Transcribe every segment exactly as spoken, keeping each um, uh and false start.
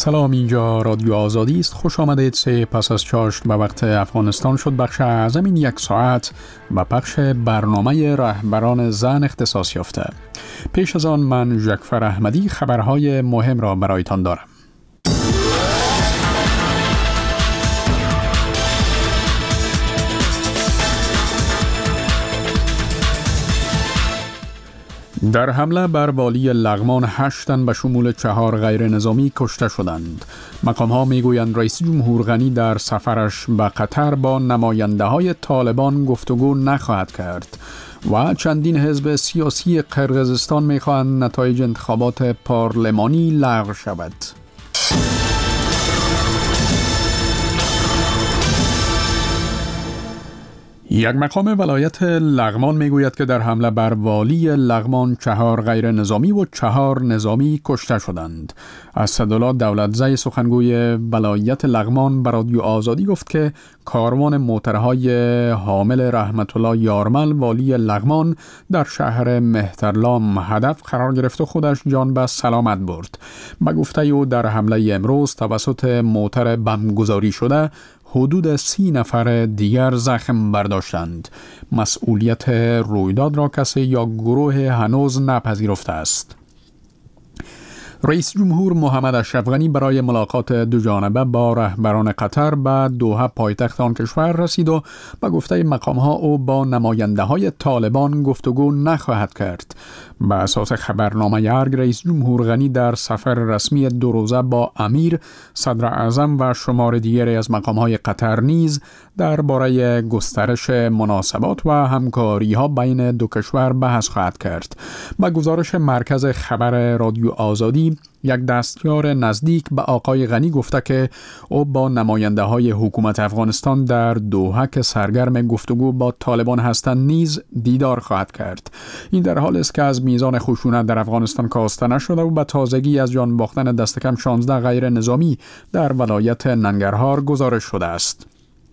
سلام، اینجا رادیو آزادی است. خوش آمدید. سه پس از چاشت به وقت افغانستان شد بخش اعظم این یک ساعت و پخش برنامه رهبران زن اختصاص یافته. پیش از آن من ژکفر احمدی خبرهای مهم را برایتان دارم. در حمله بر والی لغمان هشت تن به شمول چهار غیر نظامی کشته شدند. مقام‌ها میگویند رئیس جمهور غنی در سفرش به قطر با نماینده های طالبان گفتگو نخواهد کرد و چندین حزب سیاسی قرقیزستان میخواهند نتایج انتخابات پارلمانی لغو شود. یک مقام ولایت لغمان میگوید که در حمله بر والی لغمان چهار غیر نظامی و چهار نظامی کشته شدند. اسدالله دولتزی سخنگوی ولایت لغمان به رادیو آزادی گفت که کاروان موترهای حامل رحمت الله یارمل والی لغمان در شهر مهترلام هدف قرار گرفت و خودش جان به سلامت برد. به گفته او در حمله امروز توسط موتر بمبگذاری شده حدود سی نفر دیگر زخم برداشتند. مسئولیت رویداد را کسی یا گروه هنوز نپذیرفته است. رئیس جمهور محمد اشرف غنی برای ملاقات دو جانبه با رهبران قطر به دوحه پایتخت آن کشور رسید و به گفته مقام‌ها او با نماینده های طالبان گفتگو نخواهد کرد. به اساس خبرنامه ارگ رئیس جمهور غنی در سفر رسمی دو روزه با امیر، صدر اعظم و شمار دیگری از مقام‌های قطر نیز درباره گسترش مناسبات و همکاری‌ها بین دو کشور بحث خواهد کرد. به گزارش مرکز خبر رادیو آزادی، یک دستیار نزدیک به آقای غنی گفته که او با نماینده های حکومت افغانستان در دوحه که سرگرم گفتگو با طالبان هستند نیز دیدار خواهد کرد. این در حال است که از میزان خشونت در افغانستان کاسته نشده و به تازگی از جان باختن دست کم شانزده غیر نظامی در ولایت ننگرهار گزارش شده است.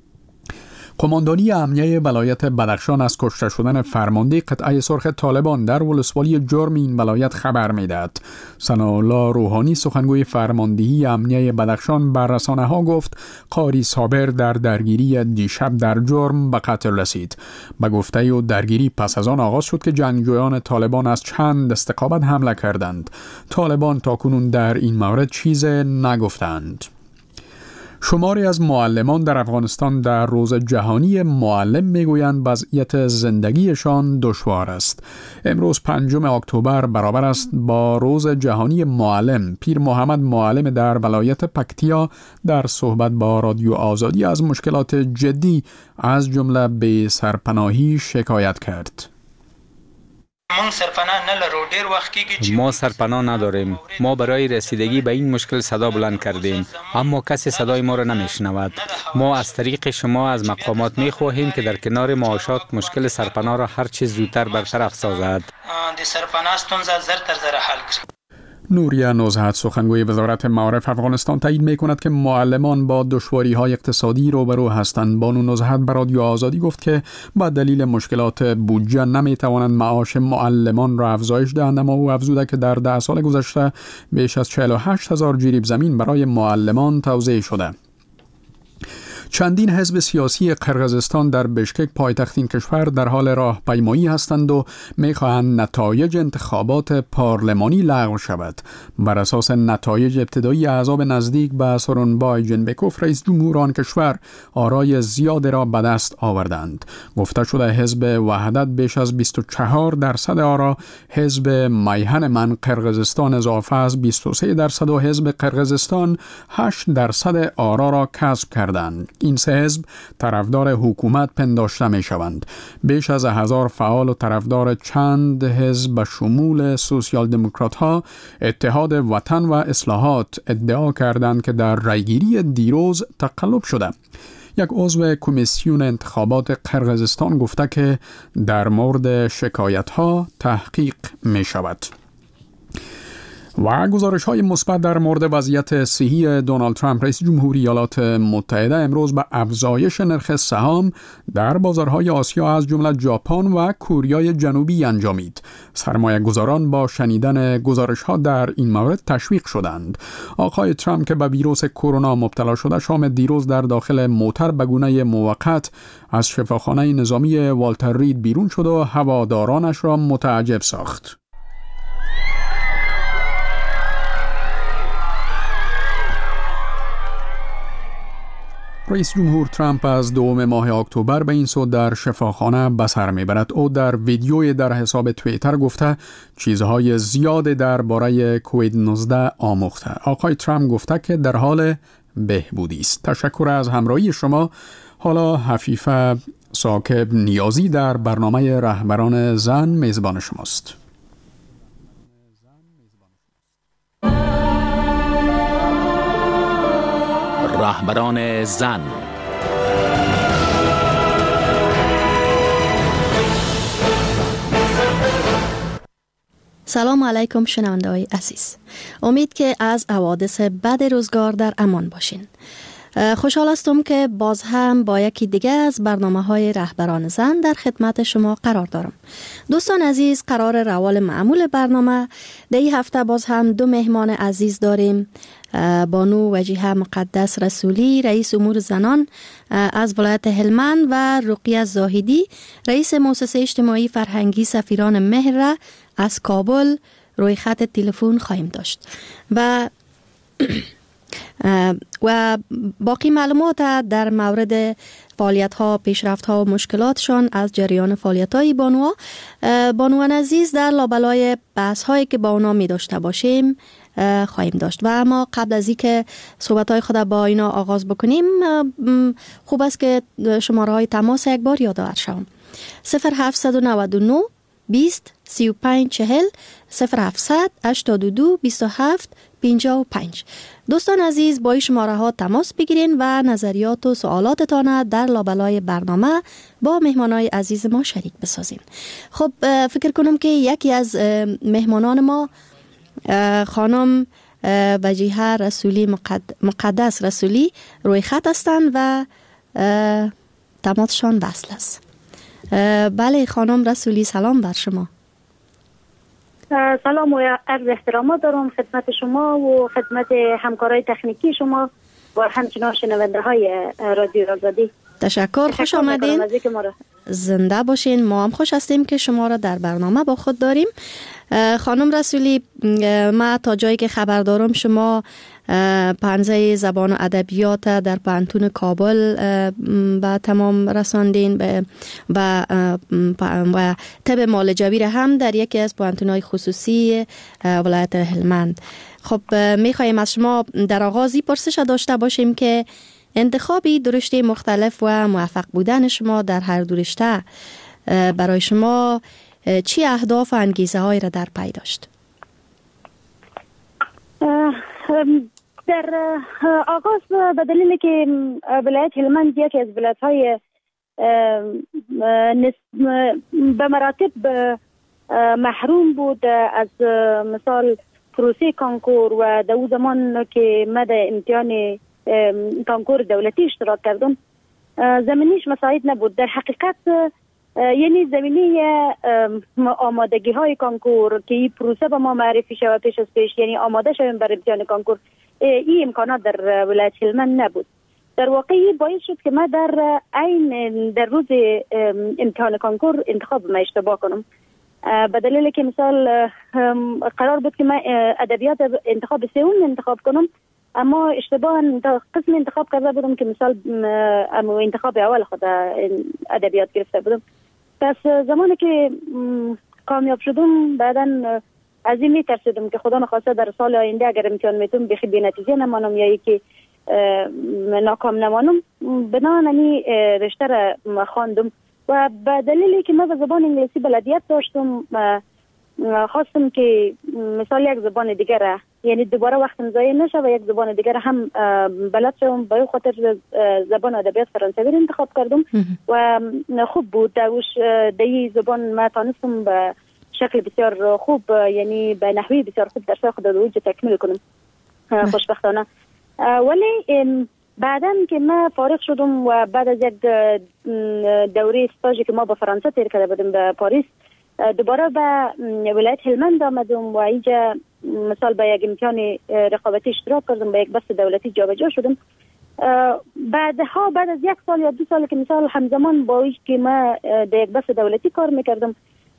قماندانی امنیه ولایت بدخشان از کشته شدن فرمانده قطعه سرخ طالبان در ولسوالی جرم این ولایت خبر میدهد. ثناءالله روحانی سخنگوی فرماندهی امنیه بدخشان بر رسانه‌ها گفت قاری صابر در درگیری دیشب در جرم به قتل رسید. به گفته او درگیری پس از آن آغاز شد که جنگجویان طالبان از چند استقامت حمله کردند. طالبان تاکنون در این مورد چیز نگفتند. شماری از معلمان در افغانستان در روز جهانی معلم میگویند وضعیت زندگیشان دشوار است. امروز پنجم اکتبر برابر است با روز جهانی معلم. پیر محمد معلم در ولایت پکتیا در صحبت با رادیو آزادی از مشکلات جدی از جمله بی سرپناهی شکایت کرد. ما سرپناه نداریم. ما برای رسیدگی به این مشکل صدا بلند کردیم، اما کسی صدای ما را نمیشنود. ما از طریق شما از مقامات می خواهیم که در کنار معاشات مشکل سرپناه را هر چیز زودتر برطرف سازد. نوریه نزهت سخنگوی وزارت معارف افغانستان تایید می‌کند که معلمان با دشواری‌های اقتصادی روبرو هستند. بانو نزهت به رادیو آزادی گفت که با دلیل مشکلات بودجه نمی‌توانند معاش معلمان را افزایش دهند، اما او افزوده که در ده سال گذشته بیش از چهل و هشت هزار جریب زمین برای معلمان توزیع شده. چندین حزب سیاسی قرقیزستان در بشکک پایتخت این کشور در حال راهپیمایی هستند و می‌خواهند نتایج انتخابات پارلمانی لغو شود. بر اساس نتایج ابتدایی احزاب نزدیک به سورونبای جنبکوف رئیس جمهور آن کشور آرای زیاد را به دست آوردند. گفته شده حزب وحدت بیش از بیست و چهار درصد آرا، حزب میهن من قرقیزستان اضافه از بیست و سه درصد و حزب قرقیزستان هشت درصد آرا را کسب کردند. این سه حزب طرفدار حکومت پنداشته می شوند. بیش از هزار فعال و طرفدار چند حزب به شمول سوسیال دموکرات ها، اتحاد وطن و اصلاحات ادعا کردند که در رایگیری دیروز تقلب شده. یک عضو کمیسیون انتخابات قرقیزستان گفته که در مورد شکایت ها تحقیق می شود. و گزارش های مثبت در مورد وضعیت صحی دونالد ترامپ رئیس جمهوری ایالات متحده امروز به افزایش نرخ سهام در بازارهای آسیا از جمله ژاپن و کره جنوبی انجامید. سرمایه گذاران با شنیدن گزارش ها در این مورد تشویق شدند. آقای ترامپ که به ویروس کرونا مبتلا شده شام دیروز در داخل موتر به گونه موقت از شفاخانه نظامی والتر رید بیرون شد و هوادارانش را متعجب ساخت. رئیس جمهور ترامپ از دوم ماه اکتبر به این سو در شفاخانه به سر میبرد. او در ویدیوی در حساب توییتر گفته چیزهای زیاد درباره کووید نوزده آموخته. آقای ترامپ گفته که در حال بهبودی است. تشکر از همراهی شما. حالا حفیفه ساکب نیازی در برنامه رهبران زن میزبان شماست. رهبران زن. سلام علیکم شنونده‌های عزیز. امید که از حوادث بد روزگار در امان باشین. خوشحال هستم که باز هم با یکی دیگه از برنامه‌های رهبران زن در خدمت شما قرار دارم. دوستان عزیز، قرار روال معمول برنامه در این هفته باز هم دو مهمان عزیز داریم. بانو وجیه مقدس رسولی رئیس امور زنان از ولایت هلمند و رقیه زاهدی رئیس مؤسسه اجتماعی فرهنگی سفیران مهر از کابل روی خط تلفن خواهیم داشت و و باقی معلومات در مورد فعالیت ها، پیشرفت ها و مشکلاتشان از جریان فعالیت های بانوها بانوان عزیز در لابلای بحث هایی که با اونا می داشته باشیم خواهیم داشت. و اما قبل از اینکه صحبت های خود با اینا آغاز بکنیم خوب است که شماره های تماس یک بار یادآور شوم. صفر هفتصد و نود و نه بیست سی و پنج چهل صفر هفتصد هشتاد و دو بیست و هفت پنجاه و پنج. دوستان عزیز، با این شماره ها تماس بگیرین و نظریات و سوالاتتان در لابلای برنامه با مهمانای عزیز ما شریک بسازین. خب فکر کنم که یکی از مهمانان ما خانم وجیه رسولی مقدس رسولی روی خط هستند و تماسشان وصل است. بله خانم رسولی، سلام بر شما. سلام و عرض احترامات دارم خدمت شما و خدمت همکارای تکنیکی شما و همچنان شنونده های رادیو آزادی. تشکر، خوش آمدین. زنده باشین. ما هم خوش هستیم که شما را در برنامه با خود داریم. خانم رسولی، ما تا جایی که خبر دارم شما پانزه زبان و ادبیات در پانتون کابل به تمام رساندین و و طب مالجوی هم در یکی از پانتون‌های خصوصی ولایت هلمند. خب می‌خوایم از شما در آغازی پرسش داشته باشیم که انتخابی دو رشته مختلف و موفق بودن شما در هر دو رشته برای شما چی اهداف و انگیزه هایی را در پی داشت؟ در آغاز به دلیل که ولایت هلمند یکی از ولایت های به مراتب محروم بود از مثال پروسه کانکور و در اون زمان که من در امتحان کانکور دولتی اشتراک کردم زمینیش مساعد نبود. در حقیقت یعنی زمینی آمادگی های کانکور که این پروسه به ما معرفی شود پیش از پیش، یعنی آماده شویم برای امتحان کانکور، این امکانات در ولایت هلمند نبود. در واقع باعث شد که من در عین در روز امتحان کانکور انتخاب ما اشتباه کنم، به دلیل که مثال قرار بود که من ادبیات انتخاب سوم انتخاب کنم، اما اشتباه قسم انتخاب کرده بودم که مثال انتخاب اول خود ادبیات گرفته بودم. پس زمانی که کامیاب شدم بعداً از این میترسیدم که خدا نخواسته در سال آینده اگر امتحان میتونم بخی بی نتیجه نمانم یا یکی ناکام نمانم، بنابراین رشته را خواندم و به دلیلی که من به زبان انگلیسی بلدیت داشتم خواستم که مثال یک زبان دیگر، یعنی دوباره وقتم ضایع نشه و یک زبان دیگر هم بلد شوم. به خاطر زبان ادبیات فرانسوی انتخاب کردم و خوب بود. دوش دی زبان ما تانستم به شکل بسیار خوب یعنی به نحوی بسیار خوب درس خود رو تکمیل کنم خوشبختانه. ولی بعداً که ما فارغ شدم و بعد از یک دوره استاژی که ما به فرانسه تیر کرده بودیم به پاریس، دوباره به ولایت هلمند آمدم و اینجا مثال به یک امتحان رقابتی اشتراک کردم، به یک بست دولتی جابجا شدم. بعدها بعد از یک سال یا دو سال که مثال همزمان با اینکه که ما در یک بست دولتی کار میکردم،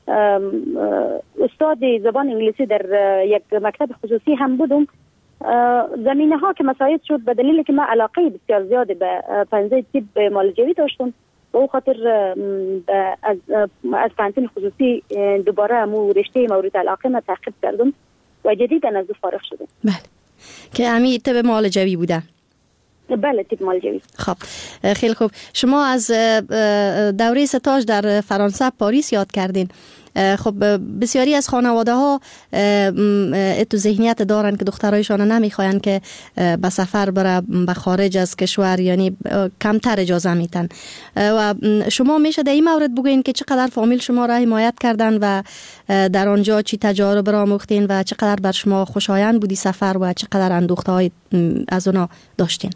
استاد زبان انگلیسی در یک مکتب خصوصی هم بودم. زمینه ها که مساعد شد به دلیل که ما علاقه بسیار زیاد به پنزه طب معالجوی داشتم، به او خاطر از از پانتون خصوصی دوباره مو رشته مورد علاقه ما تعقیب کردم و جدیدا از فارغ شدم. بله که امی طب معالجوی بوده. بله طب معالجوی. خب خیلی خوب. شما از دوره استاژ در فرانسه پاریس یاد کردین. خب بسیاری از خانواده ها اتو ذهنیت دارن که دخترایشان نمیخواین که به سفر بره به خارج از کشور، یعنی کمتر اجازه میتن. و شما میشه در این مورد بگوین که چقدر فامیل شما را حمایت کردن و در آنجا چی تجارب را آموختین و چقدر بر شما خوشایند بودی سفر و چقدر اندوخته های از اونا داشتین؟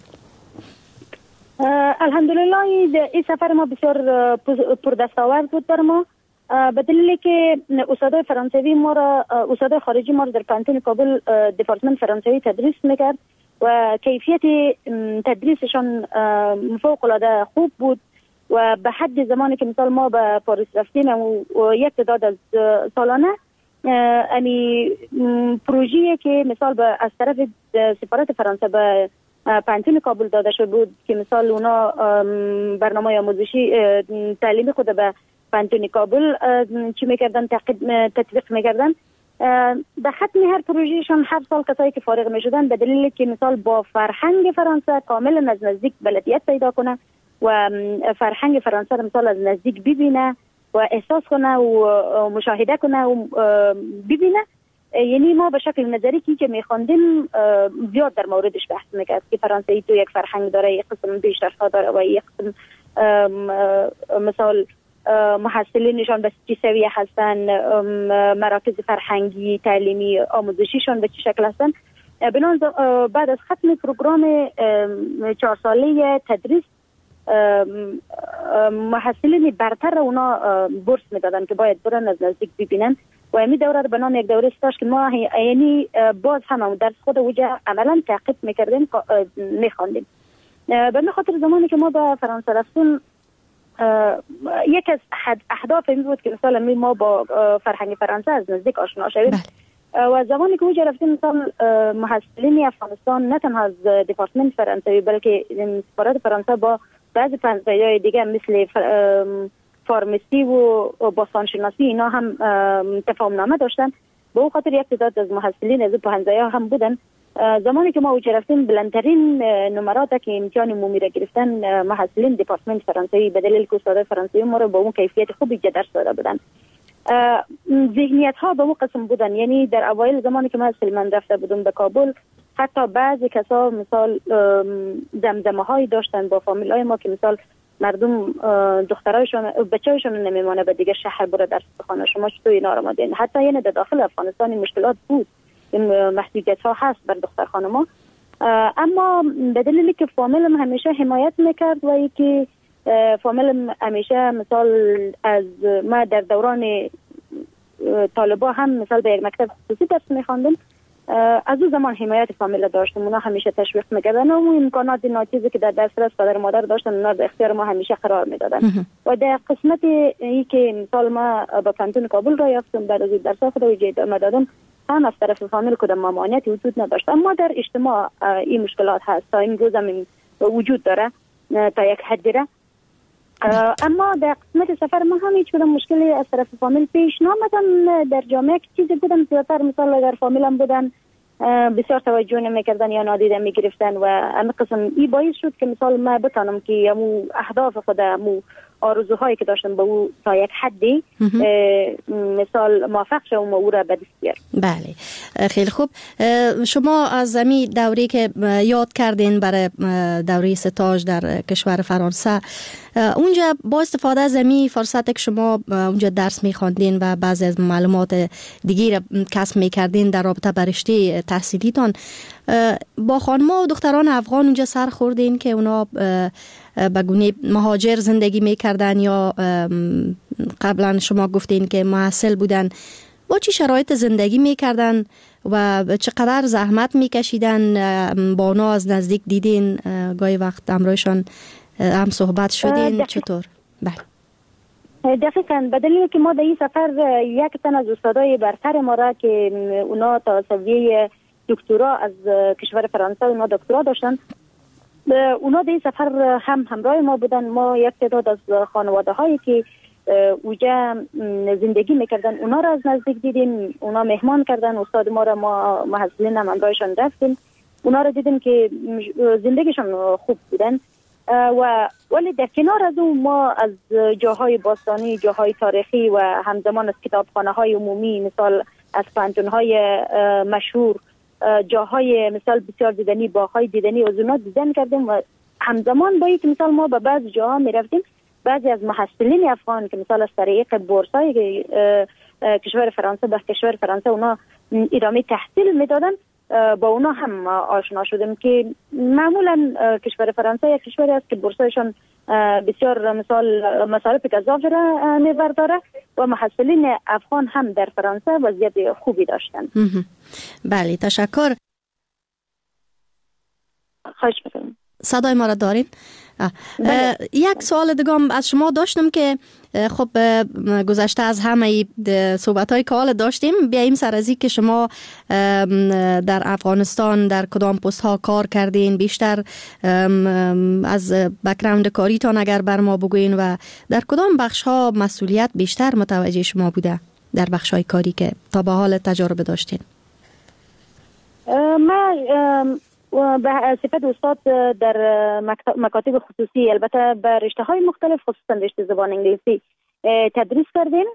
الحمدلله این سفر ما بسیار پردستاورد بود بر ما، به دلیلی که استادای فرانسوی ما را استادای خارجی ما را در پانتون کابل دپارتمان فرانسوی تدریس میکرد و کیفیت تدریسشان فوق العاده خوب بود و به حد زمانی که مثال ما به پاریس رفتیم و یک تعداد از سالانه امی پروژه‌ای که مثال از طرف سفارت فرانسه به پانتون کابل داده شده بود که مثال اونا برنامه آموزشی تعلیمی خود به پانتون کابل چی میکردن تطبیق میکردن. به ختم هر پروژهشان هر سال کسایی که فارغ میشدن به دلیل که مثال با فرهنگ فرانسه کاملا از نزدیک بلدیت پیدا کنه و فرهنگ فرانسه مثال از نزدیک ببینه و احساس کنه و مشاهده کنه و ببینه، یعنی ما به شکل نظری که میخواندیم زیاد در موردش بحث میکرد که فرانسه تو یک فرهنگ داره، یک قسم پیشرفت‌ها داره و یک قسم مثال محصلینشان به چه سویه هستن، مراکز فرهنگی تعلیمی آموزشیشان به چه شکل هستن. بنان بعد از ختم پروگرام چهار ساله تدریس محصلین برتر اونا بورس میدادن که باید برن از نزدیک ببینن و امی دوره رو به نام یک دوره استاژ که ما یعنی باز هم درس خود وجه عملا تعقیب میکردیم میخواندیم. به خاطر زمانی که ما به فرانسه رفتیم یک از اهداف این بود که مثلا ما با فرهنگ فرانسه از نزدیک آشنا شویم و زمانی که وجه رفتیم مثلا محصلین افغانستان نه تنها از دپارتمان فرانسوی بلکه سفارت فرانسه با بعضی پنجه‌های دیگه مثل فارمسی و باستانشناسی اینا هم تفاهم نامه داشتن. به اون خاطر یک تعداد از محصلین از پنجه‌ها هم بودن. زمانی که ما وجه رفتیم بلندترین نمرات که امتحان عمومی را گرفتن محصلین دپارتمان فرانسوی به دلیل که استادای فرانسوی ما را با اون کیفیت خوبی درس داده بودن. ذهنیت ها به اون قسم بودن، یعنی در اوایل زمانی که ما از هلمند رفته بودم به کابل حتی بعضی کسا مثال زمزمه هایی داشتن با فامیل های ما که مثال مردم دخترایشون بچه‌هایشون نمیمونه به دیگه شهر بره درس بخونه، شما چطور اینا رو مادین. حتی یعنی در داخل افغانستان مشکلات بود، این محدودیت ها هست بر دختر خانما، اما به دلیلی که فامیلم همیشه حمایت میکرد و یکی فامیلم همیشه مثال از ما در دوران طالبا هم مثال به یک مکتب خصوصی درس میخواندم، از اون زمان حمایت فامیل داشتم، اونا همیشه تشویق میکردن و امکانات ناچیزی که در دسترس پدر مادر داشتن اونا در اختیار ما همیشه قرار میدادن. و در قسمت ای که مثال ما به پانتون کابل را یافتم بعد از درس خود و ادامه دادم، هم از طرف فامیل کدام ممانعتی وجود نداشت، اما در اجتماع این مشکلات هست تا این روز هم وجود داره تا یک حدی را. اما در قسمت سفر ما هم هیچ کدام مشکلی از طرف فامیل پیش نامدن. در جامعه که چیزی بودن زیادتر مثال اگر فامیلم بودن بسیار توجه نمیکردن یا نادیده میگرفتن و همه قسم ای باعث شد که مثال ما بتانم که امو اهداف خودم امو آرزوهایی که داشتم به او تا یک حدی مثال موفق شدم و او را به دست بیارم. بله خیلی خوب. شما از زمین دوری که یاد کردین برای دوره ستاژ در کشور فرانسه، اونجا با استفاده از زمین فرصت که شما اونجا درس میخواندین و بعضی از معلومات دیگه کسب میکردین در رابطه با رشته تحصیلیتان، با خانم‌ها و دختران افغان اونجا سر خوردین که اونا به گونه مهاجر زندگی میکردن یا قبلا شما گفتین که محصل بودن، با چی شرایط زندگی میکردن و چقدر زحمت میکشیدن؟ با اونا از نزدیک دیدین؟ گاهی وقت همراهشان هم صحبت شدین؟ چطور؟ بله دقیقاً. به دلیل که ما در این سفر یک تن از استادای برتر ما را که اونا تا سویه دکترا از کشور فرانسه اونا دکترا داشتن، اونا در این سفر هم همراه ما بودن. ما یک تعداد از خانواده هایی که اوجا زندگی میکردن اونا را از نزدیک دیدیم، اونا مهمان کردن استاد ما را، ما محصلین هم همراهشان رفتیم، اونا را دیدیم که زندگیشان خوب بودن. و ولی در کنار از اون ما از جاهای باستانی، جاهای تاریخی و همزمان از کتابخانه های عمومی، مثال از پانتون های مشهور، جاهای مثال بسیار دیدنی، باغ‌های دیدنی و زونا دیدن کردیم. و همزمان با اینکه مثال ما به بعض جاها می رفتیم، بعضی از محصلین افغان که مثال از طریق بورسای کشور فرانسه به کشور فرانسه اونا ادامه تحصیل میدادن، با اونا هم آشنا شدیم که معمولا کشور فرانسه یک کشوری است که بورسایشان بسیار مثال مصارف گزاف را میبرداره و محصلین افغان هم در فرانسه وضعیت خوبی داشتن. بله تشکر. خواهش می‌کنم. صدای ما را دارین؟ یک سوال دیگه از شما داشتم که خب گذشته از همه صحبت‌های که حال داشتیم، بیاییم سر از این که شما در افغانستان در کدام پست ها کار کردین، بیشتر از بک‌گراند کاریتان اگر بر ما بگوین و در کدام بخش ها مسئولیت بیشتر متوجه شما بوده در بخش های کاری که تا به حال تجربه داشتین؟ ما به صفت استاد در مکاتب خصوصی، البته به رشته های مختلف خصوصا رشته زبان انگلیسی تدریس کردیم،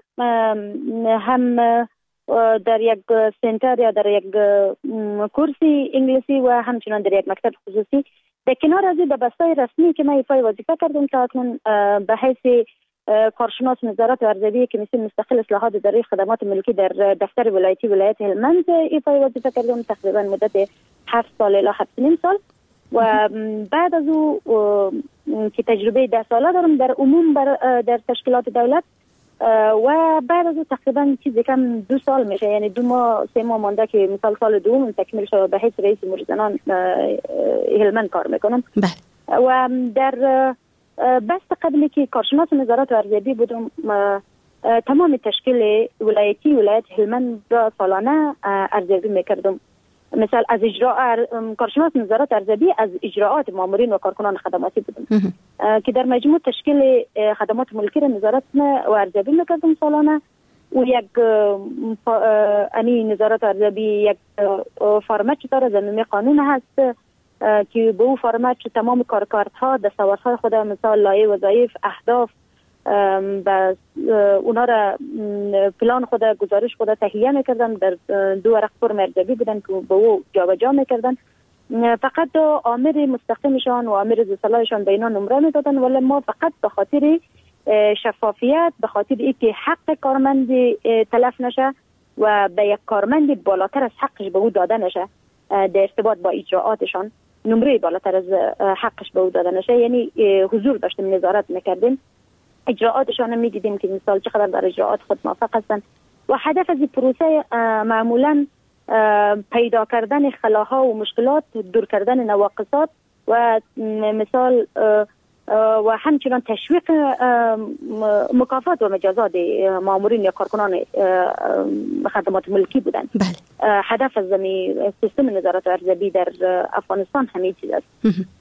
هم در یک سنتر یا در یک کورسی انگلیسی و همچنان در یک مکتب خصوصی. در کنار از این به بستای رسمی که ما ایفای وظیفه کردیم تا اکنون به حیث کارشناس نظارت ارزیابی کمیسیون مستقل اصلاحات اداره خدمات ملکی در دفتر ولایتی ولایت هلمند ایفای وظیفه کردیم تقریبا مدت هفت سال الی هفت نیم سال. و بعد از او که تجربه ده ساله دارم در عموم در تشکیلات دولت و بعد از او تقریبا چیزی کم دو سال میشه، یعنی دو ماه سه ماه مانده که مثال سال دوم تکمیل شد به حیث رئیس امور زنان هلمند کار میکنم. و در بست قبلی که کارشناس نظارت و ارزیابی بودم، تمام تشکیل ولایتی ولایت هلمند را سالانه ارزیابی میکردم. مثلا از اجراء کارشناس نظارت ارزیابی از اجراءات مامورین و کارکنان خدماتی بودم که در مجموع تشکیل خدمات ملکی را نظارت و ارزیابی میکردم سالانه. و یک امی نظارت ارزیابی یک فرمت داره، زمینه قانون هست که به او فرمت تمام کارکردها دستاوردهای خود مثال لایحه وظایف اهداف و اونا را پلان خود گزارش خود تهیه میکردن، در دو ورق فرم ارزیابی بودن که به او جابجا میکردن. فقط دو آمر مستقیمشان و آمر ذوالصلاحشان به اینا نمره میدادن، ولی ما فقط به خاطر شفافیت، به خاطر اینکه حق کارمند تلف نشه و به یک کارمند بالاتر از حقش به او داده نشه در ارتباط با اجراعاتشان، نمره بالاتر از حقش به او داده نشه، یعنی حضور داشتیم، نظارت میکردیم، اجراعاتشان می دیدیم که مثال چقدر در اجراعات خود موفق هستند. و هدف از این پروسه معمولا پیدا کردن خلاها و مشکلات، دور کردن نواقصات و مثال و همچنان تشویق مکافات و مجازات مامورین یا کارکنان خدمات ملکی بودند. بله. هدف از زمین سیستم نظارت و ارزیابی در افغانستان همین چیز است.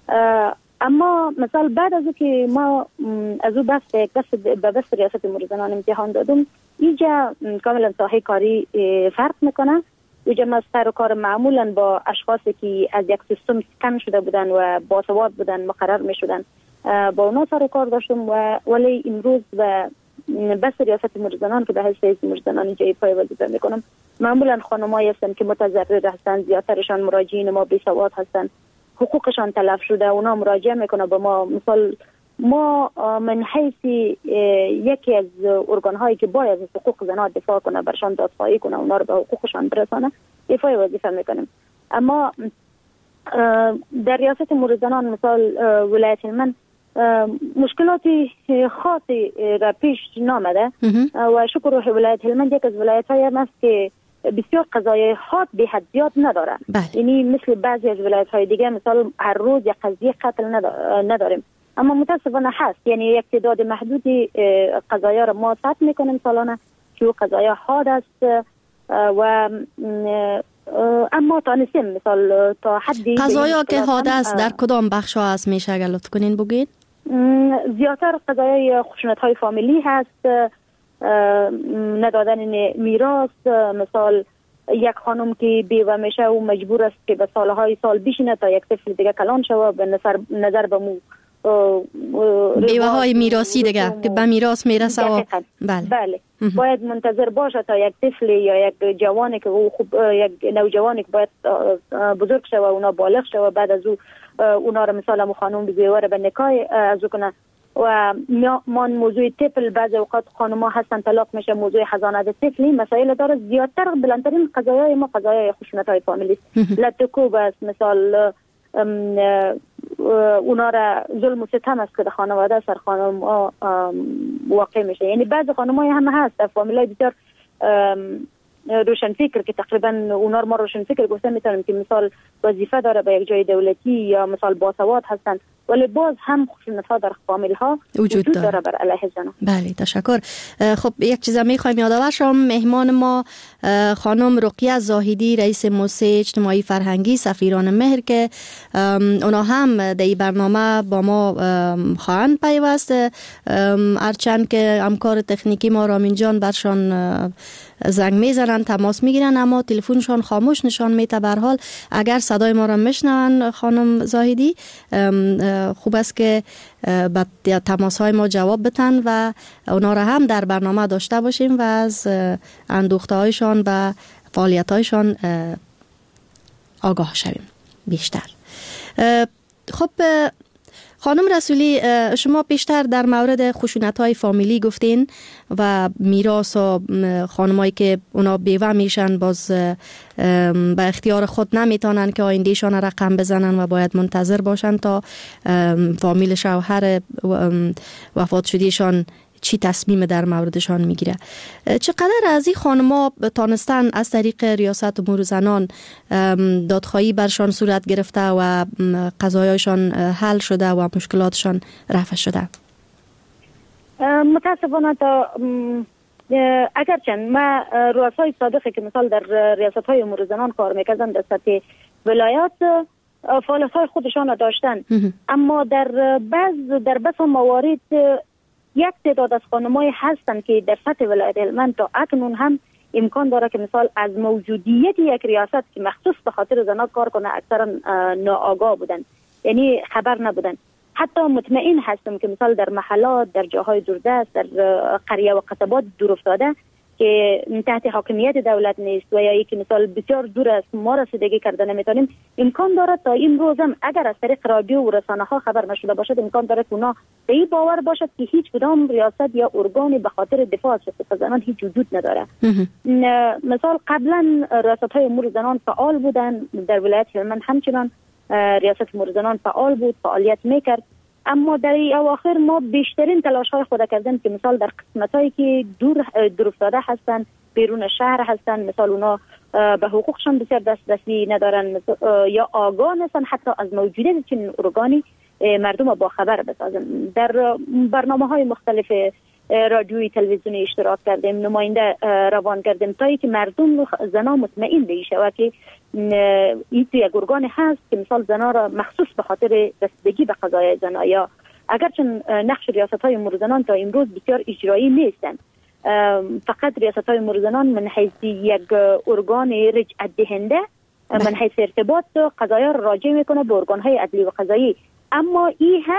اما مثلا بعد از که ما از او بس به بس ریاست امور زنان امتحان دادم، اینجا کاملا ساحه کاری فرق میکنه. اینجا ما سر و کار معمولا با اشخاصی که از یک سیستم کم شده بودن و باسواد بودن مقرر میشدن با اونا سر کار داشتم و ولی امروز و بس ریاست امور زنان که به حیث رئیس امور زنان جای پای وظیفه میکنم، معمولا خانمایی هستن که متضرر هستن، زیادترشان مراجعین ما بی سواد هستن، حقوقشان تلف شده، اونا مراجعه میکنه به ما. مثال ما من حیث یکی از ارگان هایی که باید از حقوق زنان دفاع کنه، برشان دادخواهی کنه، اونا رو به حقوقشان برسانه، دفاع وظیفه میکنیم. اما در ریاست امور زنان مثال ولایت هلمند مشکلاتی خاصی را پیش نامده و شکر روح ولایت هلمند یک از ولایت های است که بسیار قضایای حاد به حد زیاد نداره. یعنی مثل بعضی از ولایت های دیگه مثلا هر روز یک قضیه قتل نداریم، اما متاسفانه هست. یعنی یک تعداد محدودی قضایا را ما ثبت میکنیم سالانه که قضایا حاد است و اما تانستیم مثال تا حدی قضایا که حاد است در کدام بخش ها است میشه اگر لطف کنین بگید؟ زیادتر قضایای خشونت های فامیلی هست، ندادن میراث، مثال یک خانم که بیوه میشه و مجبور است که به سالهای سال بشینه تا یک طفل دیگه کلان شوه، به نظر نظر به مو بیوه های میراثی دیگه که به میراث میرسه و بله, بله. باید منتظر باشه تا یک طفل یا یک جوانی که خوب یک نوجوانی که باید بزرگ شوه و اونا بالغ شوه، بعد از او اونا رو مثلا مو خانم بیوه به نکاح از کنه. و ما موضوع طفل بعضی اوقات خانم‌ها هستن طلاق میشه، موضوع حضانت طفلی مسائل داره. زیادتر بلندترین قضایای ما قضایای خشونت‌های فامیلی است، لطکوب است، مثال اونا را ظلم و ستم است که در خانواده سر خانم واقع میشه. یعنی بعضی خانم‌های هم هست در فامیلای بسیار روشن فکر که تقریبا اونا رو ما روشن فکر گفته میتونیم که مثال وظیفه داره به یک جای دولتی یا مثال باسواد هستن، ولی باز هم خشونت‌ها در فامیل ها وجود داره, داره بر علیه زنان. بله تشکر. خب یک چیز میخوایم یادآور شم، مهمان ما خانم رقیه زاهدی رئیس موسسه اجتماعی فرهنگی سفیران مهر که اونا هم در این برنامه با ما خواهند پیوست، هرچند که همکار تکنیکی ما رامین جان برشان زنگ میزنن تماس میگیرن اما تلفنشان خاموش نشان میده. به هر حال اگر صدای ما را میشنون خانم زاهدی خوب است که به تماس های ما جواب بتن و اونا را هم در برنامه داشته باشیم و از اندوخته هایشان و فعالیت هایشان آگاه شویم بیشتر. خب خانم رسولی، شما پیشتر در مورد خشونت‌های فامیلی گفتین و میراث و خانمایی که اونا بیوه میشن باز به اختیار خود نمیتونن که آیندهشان رقم بزنن و باید منتظر باشن تا فامیل شوهر وفات شدهشان چی تصمیم در موردشان میگیره. چقدر از این خانم‌ها تانستن از طریق ریاست امور زنان دادخواهی برشان صورت گرفته و قضایایشان حل شده و مشکلاتشان رفع شده؟ متاسفانه تا اگرچند ما رؤسای سابقی که مثال در ریاست‌های امور زنان کار میکردن در سطح ولایات فعالیت‌های خودشان را داشتن، اما در بعض در بس موارد یک تعداد از خانم‌های هستن که در سطح ولایت هلمند تا اکنون هم امکان داره که مثال از موجودیت یک ریاست که مخصوص به خاطر زنان کار کنه اکثرا ناآگاه بودن، یعنی خبر نبودن. حتی مطمئن هستم که مثال در محلات، در جاهای دوردست، در قریه و قصبات دور افتاده که تحت حاکمیت دولت نیست و یا یکی مثال بسیار دور است ما رسیدگی کرده نمیتونیم، امکان داره تا این روز هم اگر از طریق رادیو و رسانه ها خبر نشده باشد امکان داره که اونا به این باور باشد که هیچ کدام ریاست یا ارگانی به خاطر دفاع از حقوق زنان هیچ وجود نداره. مثال قبلا ریاست های امور زنان فعال بودن در ولایت هلمند، همچنان ریاست امور زنان فعال بود، فعالیت میکرد، اما در این اواخر ما بیشترین تلاش های خود کردن که مثال در قسمت هایی که دور دور افتاده هستن، بیرون شهر هستن، مثال اونا به حقوقشان بسیار دسترسی ندارن یا آگاه نیستن حتی از موجودیت چنین ارگانی مردم با خبر بسازن. در برنامه های مختلف رادیویی تلویزیونی اشتراک کردیم، نماینده روان کردیم تا اینکه مردم زنا مطمئن بشه که این یک ارگان هست که مثال زنا را مخصوص به خاطر رسیدگی به قضایای زنا یا اگرچه نقش ریاست های امور زنان تا امروز بسیار اجرایی نیستن، فقط ریاست های امور زنان من حیث یک ارگان رجعت دهنده من حیث ارتباط قضایا را راجع میکنه به ارگان های عدلی و قضایی، اما این هم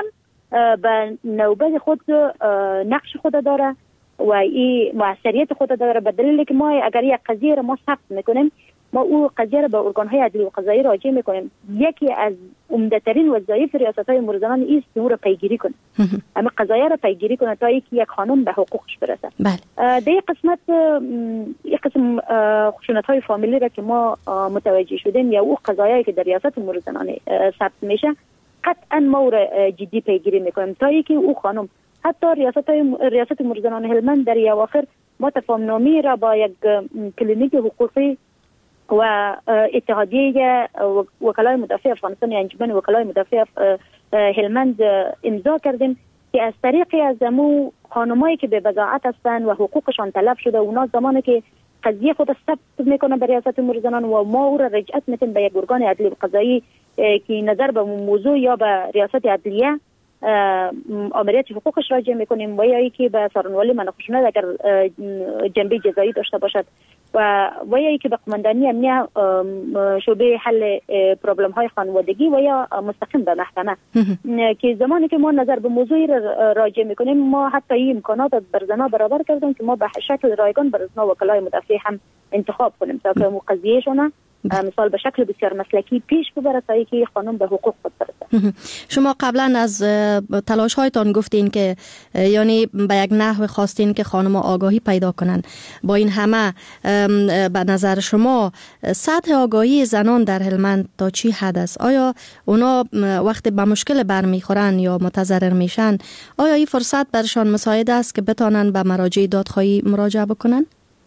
به نوبت خود نقش خود داره و این موثریت خود داره، به دلیلی که ما اگر یک قضیه را ما ثبت میکنیم، ما او قضیه را به ارگان‌های عدلی و قضایی راجع میکنیم. یکی از عمده‌ترین وظایف ریاست‌های امور زنان است که او را پیگیری کنه، اما قضایا را پیگیری کنه تا اینکه یک خانم به حقوقش برسه. بله. در این قسمت یک قسم خشونت‌های فامیلی را که ما متوجه شدیم یا او قضایایی که در ریاست امور زنان ثبت میشه، قطعا ما او را جدی پیگیری میکنیم تا اینکه او خانم، حتی ریاست ریاست امور زنان هلمند در اواخر ما تفاهم‌نامه را با یک کلینیک حقوقی و اتحادیه وکلای مدافع افغانستان، انجمن وکلای مدافع هلمند امضا کردیم که از طریقی از امو خانمایی که به بضاعت هستند و حقوقشان تلف شده، اونا زمانی که قضیه خود ثبت میکنه به ریاست امور زنان و ما او را رجعت میتیم به یک ارگان عدلی و قضایی که نظر به موضوع یا به ریاست عدلیه آمریت حقوقش راجع میکنیم و یا ای که به سارنوالی منع خشونت اگر جنبه جزایی داشته باشد و و یا ای که به قماندانی امنیه شعبه حل پرابلم های خانوادگی و یا مستقیم به محکمه که زمانی که ما نظر به موضوعی راجع میکنیم، ما حتی این امکانات بر زنا برابر کردیم که ما به شکل رایگان بر زنا وکلای مدافع هم انتخاب کنیم تا که مو قضیهشون مثال به شکل بسیار مسلکی پیش ببره تا اینکه خانم به حقوق خود برسه. شما قبلا از تلاش هایتان گفتین که یعنی به یک نحو خواستین که خانم آگاهی پیدا کنن. با این همه به نظر شما سطح آگاهی زنان در هلمند تا چی حد است؟ آیا اونا وقتی به مشکل برمیخورن یا متضرر میشن، آیا این فرصت برشان مساعد است که بتانن به مراجع دادخواهی مراجعه بکنن؟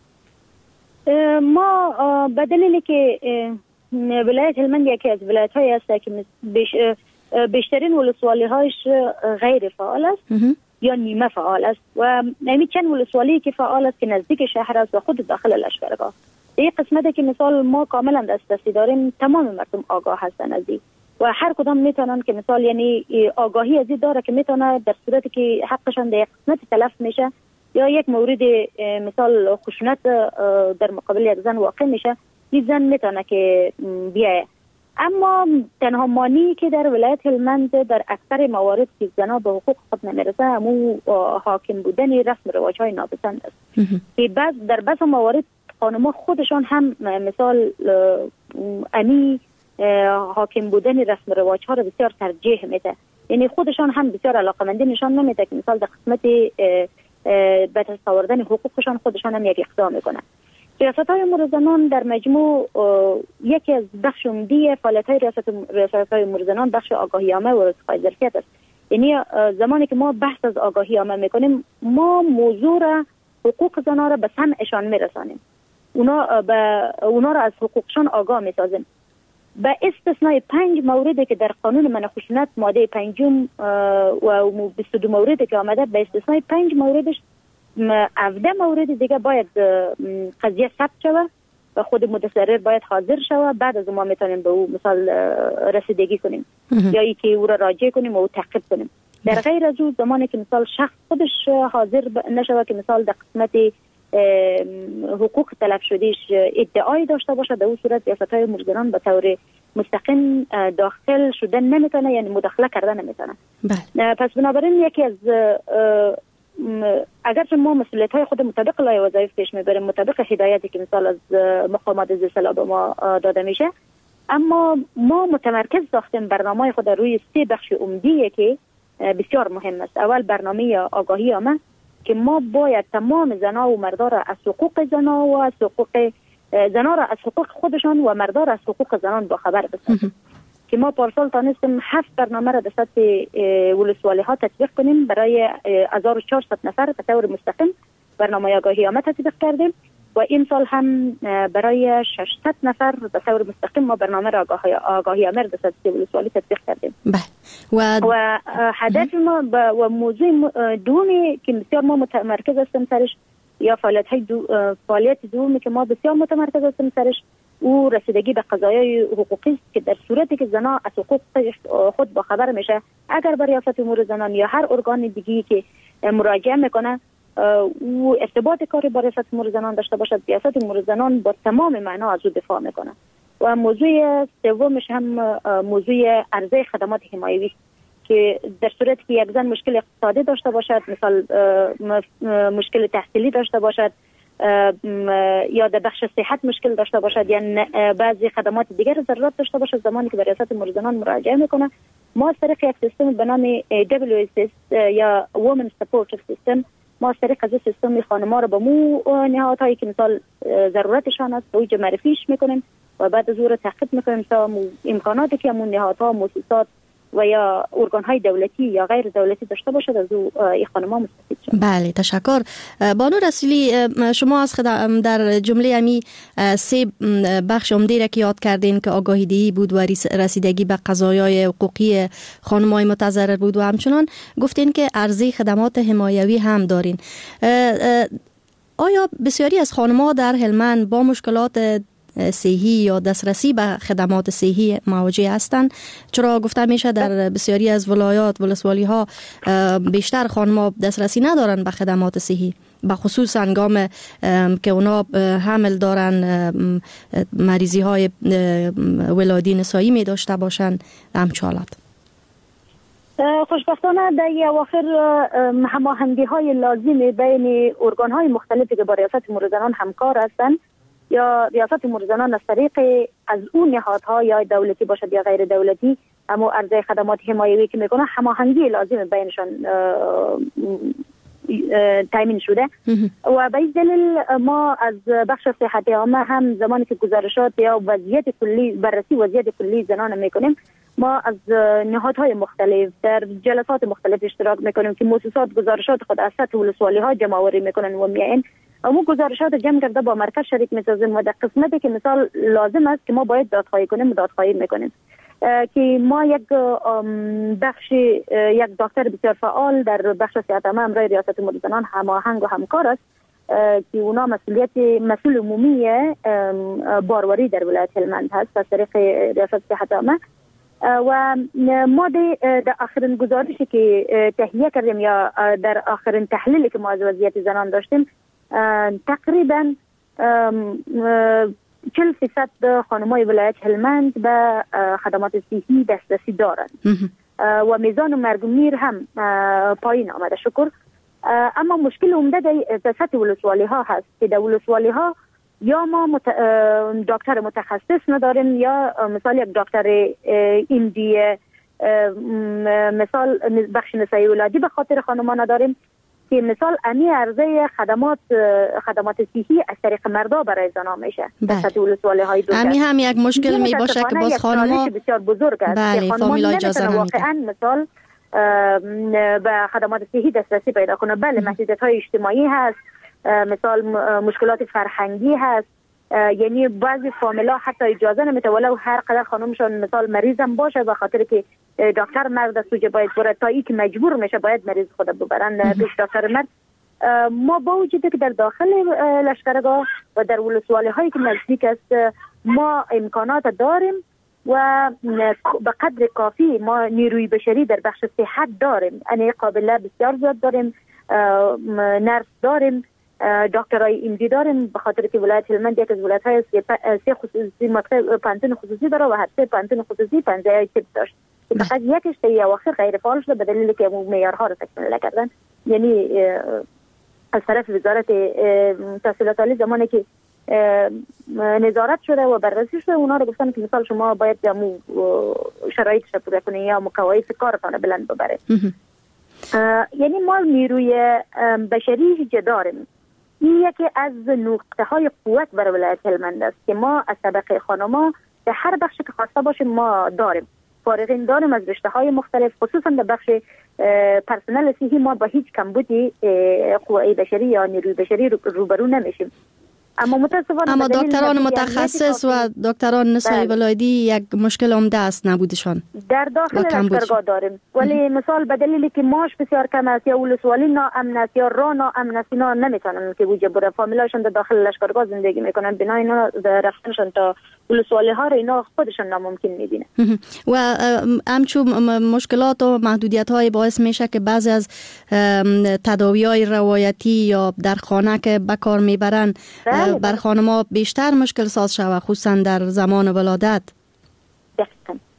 ما به دلیلی که ولایت هلمند یکی از ولایت های است که بیشترین ولسوالی هایش غیر فعال است یا نیمه فعال است و نمی چند ولسوالی که فعال است که نزدیک شهر است و خود داخل لشکرگاه. این قسمتی که مثال ما کاملا دسترسی داریم، تمام مردم آگاه هستند از این و هر کدام میتونن که مثال یعنی آگاهی از این داره که میتونه در صورتی که حقشان در قسمت تلف میشه یا یک مورد مثال خشونت در مقابل یک زن واقع میشه، این زن میتونه که بیایه. اما تنها مانی که در ولایت هلمند در اکثر موارد که زنها به حقوق خود نمیرسه، همون حاکم بودن رسم رواج های ناپسند است که بعض در بعض موارد خانم‌ها خودشان هم مثال امی حاکم بودن رسم رواج ها را بسیار ترجیح میده، یعنی خودشان هم بسیار علاقمندی نشان نمیده که مثال در قسمت به دست آوردن حقوقشان خودشان هم یک اقدام میکنن. ریاست‌های امور زنان در مجموع یکی از بخش عمده فعالیت‌های ریاست‌های امور زنان بخش آگاهی‌نامه و ارتقای ظرفیت است. یعنی زمانی که ما بحث از آگاهی‌نامه میکنیم، ما موضوع را حقوق زنان را به سمعشان میرسانیم، اونا به اونا را از حقوقشان آگاه میسازیم. به استثنای پنج موردی که در قانون منع خشونت ماده پنجم و بیست و دو موردی که آمده، به استثنای پنج موردش هفده مورد دیگه باید قضیه ثبت شود و خود متضرر باید حاضر شود، بعد از ما میتونیم به او مثال رسیدگی کنیم یا ای که او را راجع کنیم و او تعقیب کنیم. در غیر از او زمانی که مثال شخص خودش حاضر نشود که مثال در قسمت حقوق تلف شدهش ادعای داشته باشه، در اون صورت ریاست‌های امور زنان به طور مستقیم داخل شدن نمیتونه، یعنی مداخله کردن نمیتونه. پس بنابراین یکی از اگرچه ما مسئولیت‌های خود مطابق لایحه وظایف پیش میبریم، مطابق هدایتی که مثال از مقامات ذی به ما داده میشه، اما ما متمرکز ساختیم برنامه خود روی سه بخش عمده که بسیار مهم است. اول برنامه آگاهی عامه که ما باید تمام زنها و مردا را از حقوق زنها و از حقوق زنها را از حقوق خودشان و مردا را از حقوق زنان با خبر بسازیم که ما پارسال تانستیم هفت برنامه را در سطح ولسوالی ها تطبیق کنیم برای هزار و چهارصد نفر به طور مستقیم برنامه آگاهی عامه تطبیق کردیم و این سال هم برای ششصد نفر به طور مستقیم ما برنامه را آگاهی عامه در سطح ولسوالی تطبیق کردیم. بله. و و هدف ما و موضوع دومی که بسیار ما متمرکز هستیم سرش یا فعالیت های دو فعالیت دومی که ما بسیار متمرکز هستیم سرش او رسیدگی به قضایای حقوقی است که در صورتی که زنها از حقوق خود با خبر میشه، اگر به ریاست امور زنان یا هر ارگان دیگه‌ای که مراجعه میکنه او ارتباط کاری با ریاست امور زنان داشته باشد، ریاست امور زنان با تمام معنا از او دفاع میکنه. و موضوع سومش هم موضوع عرضه خدمات حمایوی که در صورتی که یک زن مشکل اقتصادی داشته باشد، مثال مشکل تحصیلی داشته باشد یا در بخش صحت مشکل داشته باشد یا بعضی خدمات دیگر ضرورت داشته باشد، زمانی که به ریاست امور زنان مراجعه میکنه، ما از طریق یک سیستم به نام دبلیو اس اس یا وومن سپورت سیستم، ما از طریق از سیستم خانم‌ها رو به مو نهادهایی که مثال ضرورتشان است به اوج معرفیش میکنیم و بعد از او رو تحقیق میکنیم تا امکاناتی که همون نهادها، مؤسسات و یا ارگان‌های دولتی یا غیر دولتی داشته باشد از او این خانم‌ها مستفید شد. بله، تشکر. بانو رسولی، شما از خدم در جمله امی سه بخش عمده را که یاد کردین که آگاهی دهی بود و رسیدگی به قضایای حقوقی خانم‌های متضرر بود و همچنان گفتین که عرضه خدمات حمایوی هم دارین. آیا بسیاری از خانم‌ها در هلمند با مشکلات صحی یا دسترسی به خدمات صحی مواجه هستند؟ چرا گفته میشه در بسیاری از ولایات ولسوالی ها بیشتر خانم‌ها دسترسی ندارن به خدمات صحی، به خصوص هنگام که اونا حمل دارن، مریضی های ولادی نسایی می داشته باشن همچالت. خوشبختانه در اواخر هماهنگی های لازم بین ارگان های مختلفی که با ریاست امور زنان همکار هستند یا ریاست امور زنان از طریق از اون نهادها یا دولتی باشد یا غیر دولتی اما عرضه خدمات حمایوی که میکنه، هماهنگی لازم بینشان تامین شده و به این دلیل ما از بخش صحت عامه هم زمانی که گزارشات یا وضعیت کلی بررسی وضعیت کلی زنان میکنیم، ما از نهادهای مختلف در جلسات مختلف اشتراک میکنیم که مؤسسات گزارشات خود از سطح ولسوالی ها جمع آوری میکنن و میاین اما گزارشات جمع کرده با مرکز شریک میسازیم و در قسمتی که مثال لازم است که ما باید دادخواهی کنیم دادخواهی میکنیم که ما یک بخش یک دکتر بسیار فعال در بخش صحت عامه امرای ریاست امور زنان هماهنگ و همکار است که اونا مسئولیت مسئول عمومی باروری در ولایت هلمند هست از طریق ریاست صحت عامه و ما در آخرین گزارشی که تهیه کردیم یا در آخرین تحلیلی که ما از وضعیت زنان داشتیم، تقریبا چهل فیصد خانم‌های ولایت هلمند به خدمات صحی دسترسی دارند و میزان مرگ و میر هم پایین آمده شکر. اما مشکل عمده در سطح ولسوالی ها هست که در ولسوالی ها یا ما مت... دکتر متخصص نداریم یا مثال یک دکتر ایمدی مثال بخش نسایی ولادی به خاطر خانم‌ها نداریم که مثال امی عرضه خدمات خدمات صحی از طریق مردا برای زنان میشه. بله. امی هم یک مشکل می باشه که باز خانم‌ها بسیار بزرگ است. بله، فامیلا اجازه نمیده. واقعا مثال به خدمات صحی دسترسی پیدا کنه. بله، محدودیت‌های اجتماعی هست، مثال مشکلات فرهنگی هست، یعنی بعضی فامیلا حتی اجازه نمیده ولو هر قدر خانمشون مثال مریض هم باشه به خاطر که دکتر مرد از سوجه باید بره تا ای که مجبور میشه باید مریض خود ببرن پیش دکتر مرد. ما با وجود که در داخل لشکرگاه و در ولسوالی هایی که نزدیک است ما امکانات داریم و به قدر کافی ما نیروی بشری در بخش صحت داریم، یعنی قابله بسیار زیاد داریم، نرس داریم، دکترای ایمدی داریم به خاطر که ولایت هلمند یک از ولایت های سه خصوصی مکتب پانتون خصوصی داره و هر سه پانتون خصوصی پنجاه تیپ داشت که فقط یکش تا اواخر غیر فعال شده به دلیل که معیارها رو تکمیل نکردن. یعنی از طرف وزارت تحصیلات عالی زمانی که نظارت شده و بررسی شده اونا رو گفتن که مثال شما باید همون شرایطش رو پوره کنید یا مقایسه کارتان بلند ببرید. یعنی ما نیروی بشری داریم. این یکی از نقطه های قوت برای ولایت هلمند است که ما از طبقه خانم‌ها در هر بخش که خواسته باشیم ما داریم، فارغین داریم از رشته های مختلف، خصوصا در بخش پرسنل صحی ما با هیچ کمبودی قوای بشری یا نیروی بشری روبرو نمیشیم. اما متاسفانه اما دکتران متخصص و دکتران نسایی ولایتی یک مشکل عمده است نبودشان در داخل لشکرگاه داریم، ولی مثال به دلیلی که ماش بسیار کم است یا ولسوالی ناامن است یا راه ناامن است اینا نمیتونن که وجود بره، فامیلاشون در داخل لشکرگاه زندگی میکنن، بنا اینا رفتنشون تا ولسوالی ها رو اینا خودشون ناممکن میبینه و همچون مشکلات و محدودیت های باعث میشه که بعضی از تداوی های روایتی یا در خانه که به کار میبرن بر خانم‌ها بیشتر مشکل ساز شود، خصوصا در زمان ولادت. دقیقاً. بله.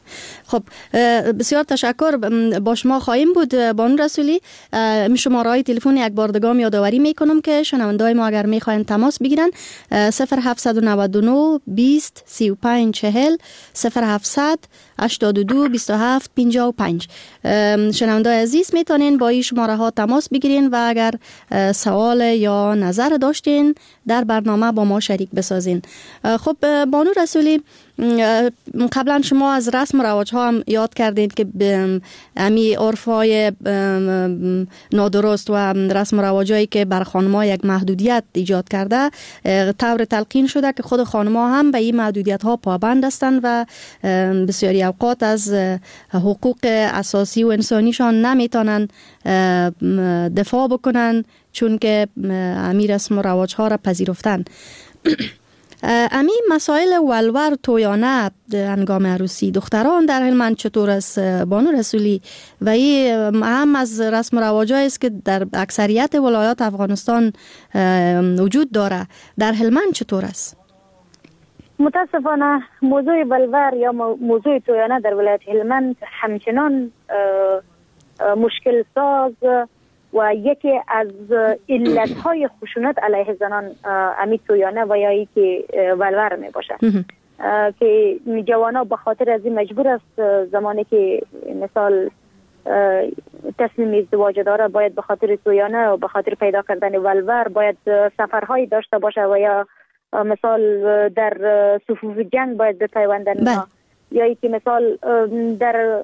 خب بسیار تشکر. با شما خواهیم بود بانو رسولی. شماره‌های تلفن یک بار دیگه یادآوری میکنم که شنونده‌های ما اگر میخواین تماس بگیرن صفر هفت نه نه بیست سی و پنج چهل صفر هفتصد هشتاد و دو بیست و هفت پنجاه و پنج. شنونده‌های عزیز میتونین با این شماره ها تماس بگیرین و اگر سوال یا نظر داشتین در برنامه با ما شریک بسازین. خب بانو رسولی، قبلا شما از رسم و رواج ها هم یاد کردین که امی عرفای نادرست و رسم و رواج هایی که بر خانم‌ها یک محدودیت ایجاد کرده طور تلقین شده که خود خانم‌ها هم به این محدودیت ها پابند هستند و بسیاری اوقات از حقوق اساسی و انسانیشان نمیتونن دفاع بکنن چون که امی رسم و رواج ها را پذیرفتن. امی مسائل ولور تویانه هنگام عروسی دختران در هلمند چطور است بانو رسولی؟ و این هم از رسم و رواجایی است که در اکثریت ولایات افغانستان وجود داره. در هلمند چطور است؟ متاسفانه موضوع ولور یا موضوع تویانه در ولایت هلمند همچنان مشکل ساز و یکی از علتهای خشونت علیه زنان امی تویانه و یا ای که ولور می باشه که جوانا به خاطر از این مجبور است زمانی که مثال تصمیم ازدواج داره باید به خاطر تویانه و به خاطر پیدا کردن ولور باید سفرهایی داشته باشه و یا مثال در صفوف جنگ باید بپیوندن یا ای که مثال در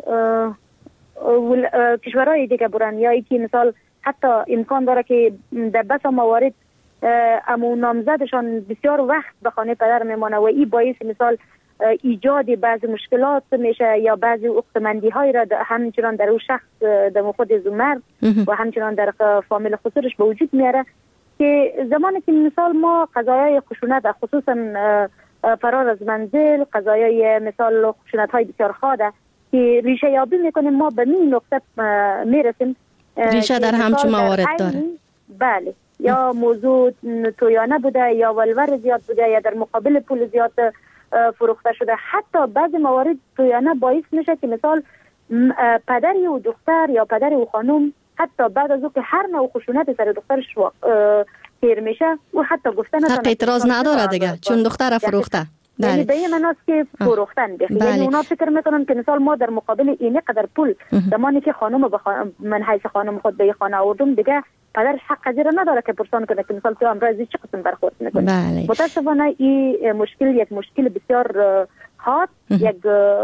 کشورهای دیگه برن یا ای که مثال حتی امکان داره که در بس موارد امو نامزدشان بسیار وقت به خانه پدر میمانه و این باعث مثال ایجاد بعضی مشکلات میشه یا بعضی عقده‌مندی های را همچنان در اون شخص در خود از مرد و همچنان در فامیل خسرش به وجود میاره که زمانی که مثال ما قضایای خشونت خصوصا فرار از منزل قضایای مثال خشونت های بسیار خاده که ریشه یابی میکنیم ما به این نقطه میرسیم ریشه در همچون موارد داره. بله یا موضوع تویانه بوده یا ولور زیاد بوده یا در مقابل پول زیاد فروخته شده. حتی بعضی موارد تویانه باعث میشه که مثال پدری و دختر یا پدری و خانم حتی بعد از او که هر نوع خشونت سر دخترش تیر میشه و حتی گفتن حق اعتراض نداره دیگه چون دختر فروخته. یعنی به این مناس که فروختن بخی یعنی اونا فکر میکنن که مثال ما در مقابل اینه قدر پول زمانی که خانم به خانم من حیث خانم خود به خانه آوردم دیگه پدرش حق قضیه نداره که پرسان کنه که مثال تو امروزی چه قسم برخورد میکنه. متاسفانه این مشکل یک مشکل بسیار حاد یک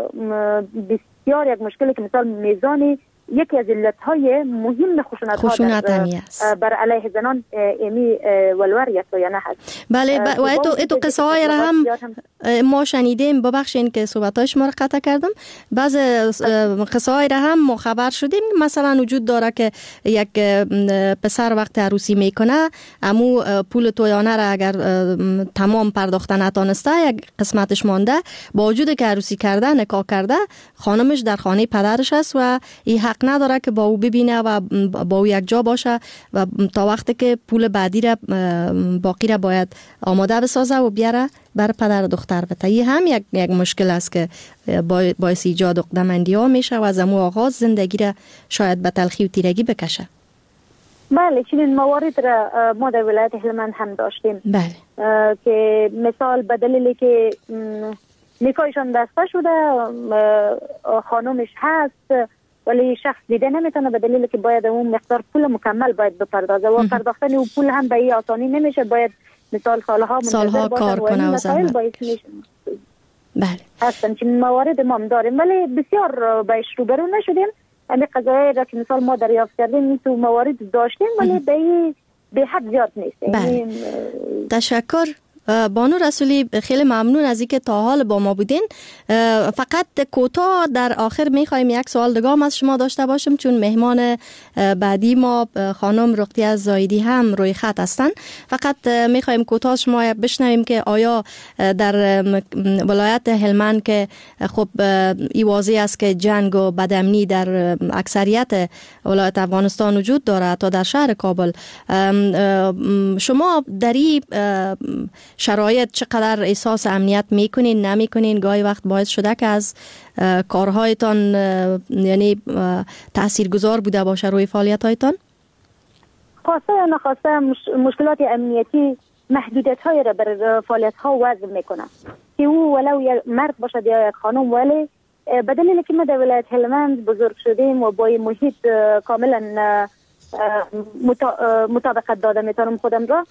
بسیار یک مشکلی که مثال میزانی یکی از علتهای مهم خشونت ها در بر علیه زنان امی ولور یا تویانه هست. بله و ایتو ایتو قصه های را هم ما شنیدیم. ببخشین که صحبت‌های شما را قطع کردم. بعض قصه های را هم ما خبر شدیم مثلا وجود داره که یک پسر وقت عروسی میکنه امو پول تویانه را اگر تمام پرداخته نتونسته یک قسمتش مانده با وجود که عروسی کرده نکاح کرده خانمش در خانه پدرش است و این حق نداره که با او ببینه و با او یک جا باشه و تا وقتی که پول بعدی را باقی را باید آماده بسازه و بیاره بر پدر و دختر بده. این هم یک یک مشکل است که باعث ایجاد عقده‌مندی ها میشه و از امو آغاز زندگی را شاید به تلخی و تیرگی بکشه. بله چنین موارد را ما در ولایت هلمند هم داشتیم. بله که مثال به دلیلی که نکاحشان بسته شده خانمش هست ولی شخص دیده نمیتونه به دلیلی که باید اون مقدار پول مکمل باید بپردازه و پرداختن اون پول هم به این آسانی نمیشه باید مثال سالها سالها کار کنه و زحمت بکشه. بله هستن چنین موارد ما هم داریم ولی بسیار بهش روبرو نشدیم. همین قضایی را که مثال ما دریافت کردیم تو موارد داشتیم ولی به به حد زیاد نیست. بله. تشکر بانو رسولی، خیلی ممنون از اینکه تا حال با ما بودین. فقط کوتاه در آخر میخوایم یک سوال دیگه هم از شما داشته باشم چون مهمان بعدی ما خانم رقیه زاهدی هم روی خط هستن. فقط میخوایم کوتاه شما بشنویم که آیا در ولایت هلمند که خب ای واضح است که جنگ و بدامنی در اکثریت ولایت افغانستان وجود داره تا در شهر کابل، شما در این شرایط چقدر احساس امنیت میکنین نمیکنین؟ گاهی وقت باعث شده که از کارهایتان یعنی تاثیرگذار بوده باشه روی فعالیت‌هایتان؟ خواسته یا نخواسته مشکلات امنیتی محدودیت های را بر فعالیت ها وضع میکنه که او ولو یک مرد باشد یا یک خانم، ولی به دلیل که ما در ولایت هلمند بزرگ شدیم و با این محیط کاملا مطابقت داده میتونم خودم را،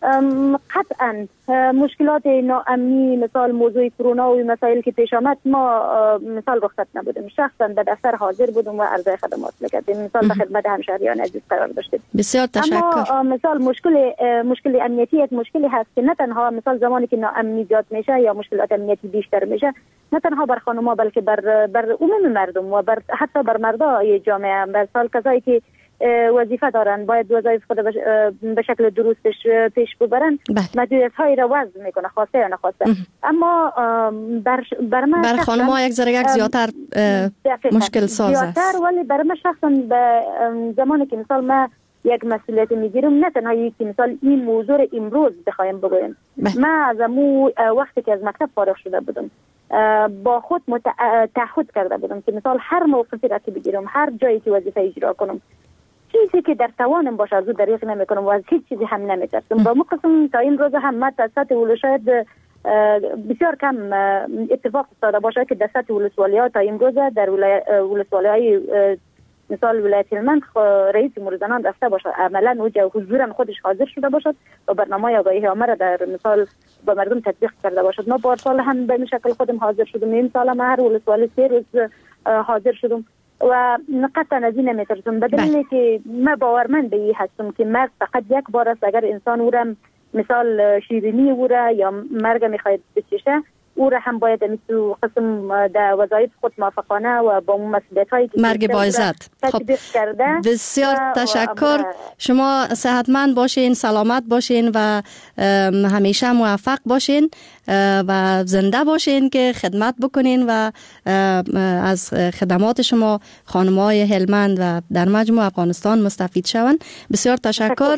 قطعا مشکلات ناامنی مثال موضوع کرونا و مسائل که پیش آمد ما مثال رخصت نبودیم، شخصا به دفتر حاضر بودیم و عرضه خدمات میکردیم، مثال به خدمت همشهریان عزیز قرار داشتیم. بسیار تشکر. اما مثال مشکل مشکل امنیتی یک مشکلی هست که نه تنها مثال زمانی که ناامنی زیاد میشه یا مشکلات امنیتی بیشتر میشه، نه تنها بر خانم‌ها بلکه بر بر عموم مردم و بر حتی بر مردای جامعه، مثال کسایی که وظیفه دارن باید وظایف خود به شکل درستش پیش ببرن، محدودیت هایی را وضع میکنه خواسته یا نخواسته. اما بر بر من بر خانم‌ها یک ذره یک زیادتر مشکل ساز است. زیادتر، ولی بر من شخصا به زمانی که مثال ما یک مسئولیت میگیرم، نه تنها یکی مثال این موضوع امروز بخوایم بگویم، من از امو وقتی که از مکتب فارغ شده بودم با خود تعهد کرده بودم که مثال هر موقفی را که بگیرم، هر جایی که وظیفه اجرا کنم، چیزی که در توانم باشه از او دریغ نمیکنم و از هیچ چیزی هم نمیترسم. با مقصم تا این روز هم من در سطح ولو شاید بسیار کم اتفاق افتاده باشه که در سطح ولسوالی ها تا این روز در ولسوالی های مثال ولایت هلمند رئیس امور زنان رفته باشه، عملا او جو حضورا خودش حاضر شده باشد و برنامه آگاهی عامه را در مثال با مردم تطبیق کرده باشد. ما پارسال هم به این شکل خودم حاضر شدم، این سال ما هر ولسوالی سه روز حاضر شدم و قطعا از این نمیترسم، به دلیلی که من باورمند به این هستم که مرگ فقط یک بار است. اگر انسان او را مثال شیرینی او را یا مرگ میخواید بچشه، او را هم باید مثل قسم در وظایف خود موافقانه و با مسئولیت هایی که مرگ با عزت. خب بسیار تشکر. شما صحتمند باشین، سلامت باشین و همیشه موفق باشین و زنده باشین که خدمت بکنین و از خدمات شما خانم‌های هلمند و در مجموع افغانستان مستفید شوند. بسیار تشکر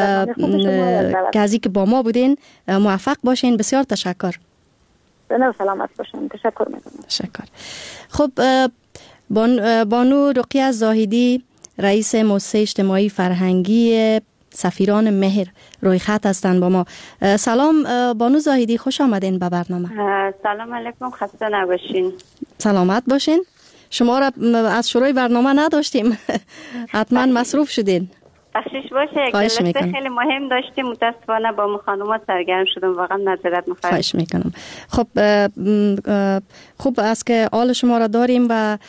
که از اینکه با ما بودین. موفق باشین. بسیار تشکر. نه سلامت باشین. تشکر میکنم. تشکر. خب بانو رقیه زاهدی رئیس مؤسسه اجتماعی فرهنگی سفیران مهر روی خط هستند با ما. سلام بانو زاهدی، خوش آمدین به برنامه. سلام علیکم، خسته نباشین. سلامت باشین. شما را از شروع برنامه نداشتیم. حتما مصروف شدین. بخشش باشه. خواهش میکنم. خیلی مهم داشتیم، متاسفانه با مخانمات سرگرم شدم، واقعا معذرت میخوام. خواهش میکنم. خب خوب است که حال شما را داریم و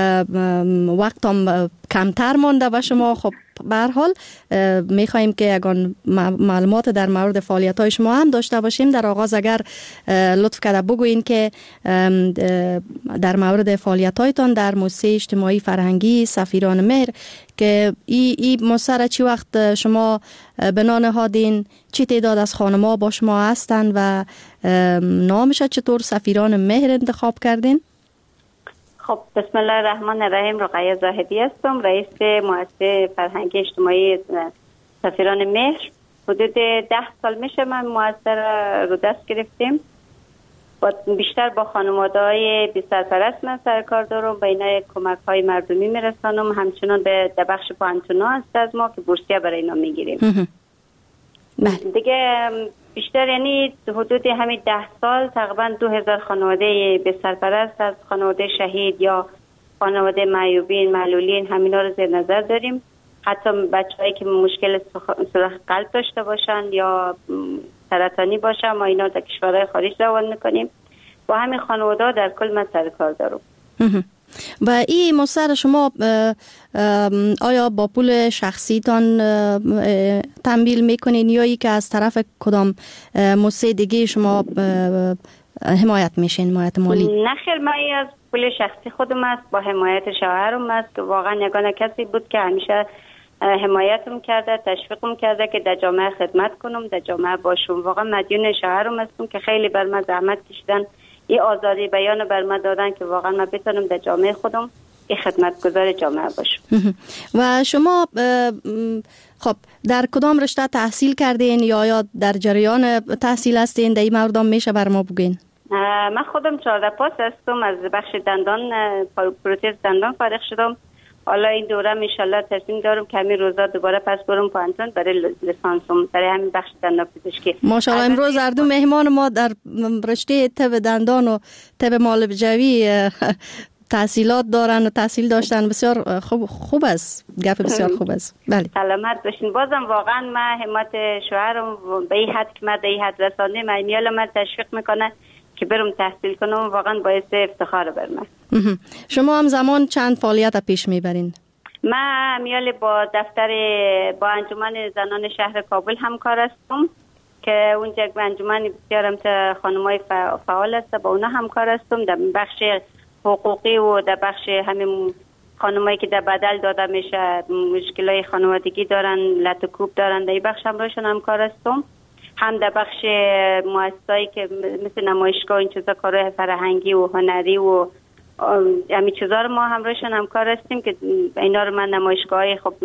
وقتم کمتر مانده و شما خب به هر حال میخواهیم که یگان معلومات در مورد فعالیت های شما هم داشته باشیم. در آغاز اگر لطف کرده بگوین که در مورد فعالیت هایتان در مؤسسه اجتماعی فرهنگی سفیران مهر که ای ای مؤسسه چی وقت شما بنا نهادین، چی تعداد از خانم‌ها با شما هستند و نامش چطور سفیران مهر انتخاب کردین؟ خب بسم الله الرحمن الرحیم. رقیه زاهدی هستم، رئیس مؤسسه فرهنگی اجتماعی سفیران مهر. حدود ده سال میشه من مؤسسه رو دست گرفتیم. بیشتر با خانواده‌های بی سرپرست من سر کار دارم، به اینا کمک‌های مردمی میرسانم، همچنان به بخش پانتونا هست از ما که بورسیه برای اینا میگیریم. دیگه بیشتر یعنی حدود همین ده سال تقریبا دو هزار خانواده به سرپرست از خانواده شهید یا خانواده معیوبین معلولین همینا رو زیر نظر داریم. حتی بچه‌هایی که مشکل سوراخ قلب داشته باشن یا سرطانی باشن ما اینا در کشورهای خارج روان میکنیم. با همین خانواده در کل من سر کار دارم. و این مؤسسه شما آیا با پول شخصیتان تمویل میکنین یا ای که از طرف کدام مؤسسه دیگه شما حمایت میشین، حمایت مالی؟ نه خیر، من از پول شخصی خودم است، با حمایت شوهرم است که واقعا یگانه کسی بود که همیشه حمایتم کرده، تشویقم کرده که در جامعه خدمت کنم، در جامعه باشم. واقعا مدیون شوهرم هستم که خیلی بر من زحمت کشیدن، این آزادی بیان بر من دادن که واقعا من بتونم در جامعه خودم این خدمتگزار جامعه باشم. و شما خب در کدام رشته تحصیل کردین یا یا در جریان تحصیل هستین؟ در این مورد میشه بر ما بگین؟ من خودم چهارده پاس هستم، از بخش دندان پروتز دندان فارغ شدم. حالا این دوره انشالله تصمیم دارم که همین روزا دوباره پس برم پانتون برای لیسانسم برای همین بخش دندان پزشکی. ماشاءالله امروز هر دو مهمان ما در رشته طب دندان و طب معالجوی تحصیلات دارن و تحصیل داشتن. بسیار خوب خوب است، گپ بسیار خوب است. بله سلامت باشین. بازم واقعا من همت شوهرم به این حد که من در این حد رسانده من میال من تشویق میکنه که برم تحصیل کنم، واقعا باعث افتخار بر من. شما هم زمان چند فعالیت پیش میبرین؟ من میال با دفتر با انجمن زنان شهر کابل همکار هستم که اونجا انجمن بسیارم تا خانمای فعال است، با اونا همکار هستم در بخش حقوقی و در بخش همین خانمایی که در بدل داده میشه مشکلای خانوادگی دارن، لطکوب دارن، در این بخش هم روشن همکار هستم. هم در بخش مؤسسایی که مثل نمایشگاه این چیزا کارهای فرهنگی و هنری و همین چیزا رو ما هم روشن همکار هستیم که اینا رو من نمایشگاهی خب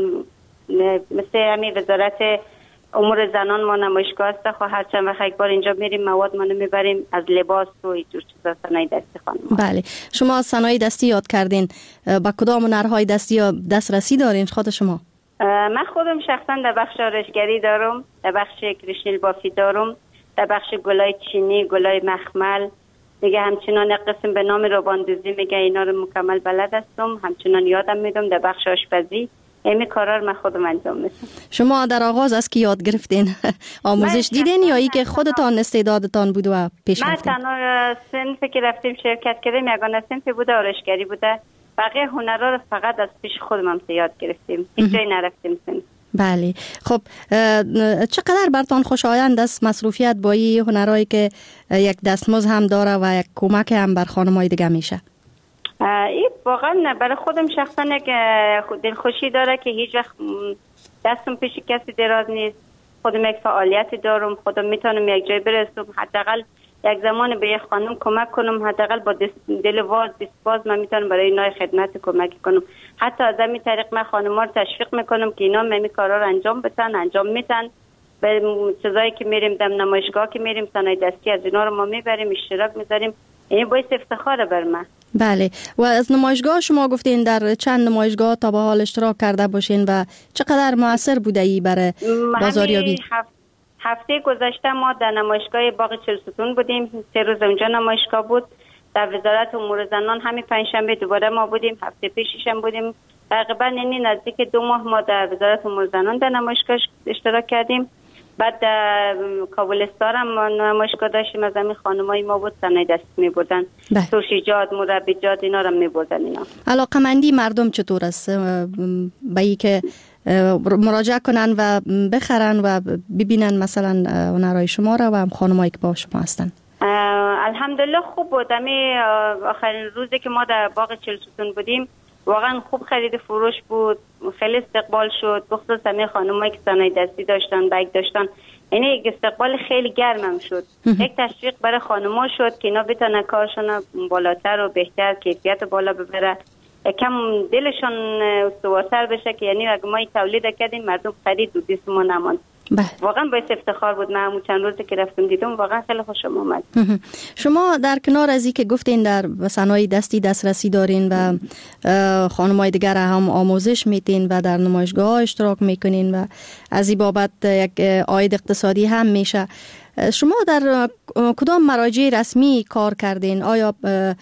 مثل همین وزارت امور زنان ما نمایشگاه است، خب هر چند وقت یک بار اینجا میریم مواد ما میبریم از لباس و اینجور چیزا، صنایع دستی خانم. بله شما صنایع دستی یاد کردین، با کدام هنرهای دستی یا دسترسی دارین خود شما؟ من خودم شخصا در بخش آرایشگری دارم، در بخش کریشنیل بافی دارم، در بخش گلای چینی، گلای مخمل دیگه، همچنان یک قسم به نام روباندوزی میگه، اینا رو مکمل بلد هستم، همچنان یادم میدم. در بخش آشپزی همین کارا رو من خودم انجام میدم. شما در آغاز از کی یاد گرفتین؟ آموزش دیدین یا ای که خودتان استعدادتان بود و پیش رفتین؟ من تنها صنفی که رفتیم شرکت کردیم یگانه صنفی بوده آرایشگری بوده، بقیه هنرها رو فقط از پیش خودم هم یاد گرفتیم، هیچ جایی نرفتیم صنف. بله خب چقدر برتان خوشایند است مصروفیت با این هنرهایی که یک دستمزد هم داره و یک کمک هم بر خانم‌های دیگه میشه؟ این واقعا برای خودم شخصا یک دلخوشی داره که هیچ وقت دستم پیش کسی دراز نیست، خودم یک فعالیتی دارم، خودم میتونم یک جای برسم، حداقل یک زمان به یک خانم کمک کنم، حداقل با دل واز باز من میتونم برای اینا خدمت کمک کنم. حتی از همین طریق من خانم‌ها رو تشویق میکنم که اینا همین کارا رو انجام بدن، انجام میدن. به چیزایی که میریم در نمایشگاه که میریم صنایع دستی از اینا رو ما میبریم اشتراک میذاریم، این باعث افتخاره بر من. بله و از نمایشگاه شما گفتین در چند نمایشگاه تا به حال اشتراک کرده باشین و چقدر موثر بوده ای برای بازاریابی؟ هفت هفته گذشته ما در نمایشگاه باغ چهلستون بودیم، سه روز اونجا نمایشگاه بود. در وزارت امور زنان همین پنجشنبه دوباره ما بودیم، هفته پیشش هم بودیم. تقریبا یعنی نزدیک دو ماه ما در وزارت امور زنان در نمایشگاه اشتراک کردیم. بعد در کابلستان هم ما نمایشگاه داشتیم، از همین خانمای ما بود صنایع دستی می‌بردن، سوشیجات، مربیجات اینا رو می‌بردن. اینا علاقه‌مندی مردم چطور است به این که مراجعه کنن و بخرن و ببینن مثلا هنرهای شما را و هم خانمایی که با شما هستن؟ الحمدلله خوب بود. همین آخرین روزی که ما در باغ چهلستون بودیم واقعا خوب خرید فروش بود، خیلی استقبال شد، بخصوص همین خانمایی که صنایع دستی داشتن، بیگ داشتن، یعنی یک استقبال خیلی گرمم شد. یک تشویق برای خانم‌ها شد که اینا بتونن کارشون بالاتر و بهتر کیفیت بالا ببره، کم دلشون استوارتر بشه که یعنی اگه ما تولید کردیم مردم خرید و دست ما نماند. واقعا باعث افتخار بود. من همون چند روزی که رفتم دیدم واقعا خیلی خوشم اومد. شما در کنار از این که گفتین در صنایع دستی دسترسی دارین و خانم‌های دیگر هم آموزش میدین و در نمایشگاه اشتراک میکنین و از این بابت یک عاید اقتصادی هم میشه، شما در کدام مراجع رسمی کار کردین؟ آیا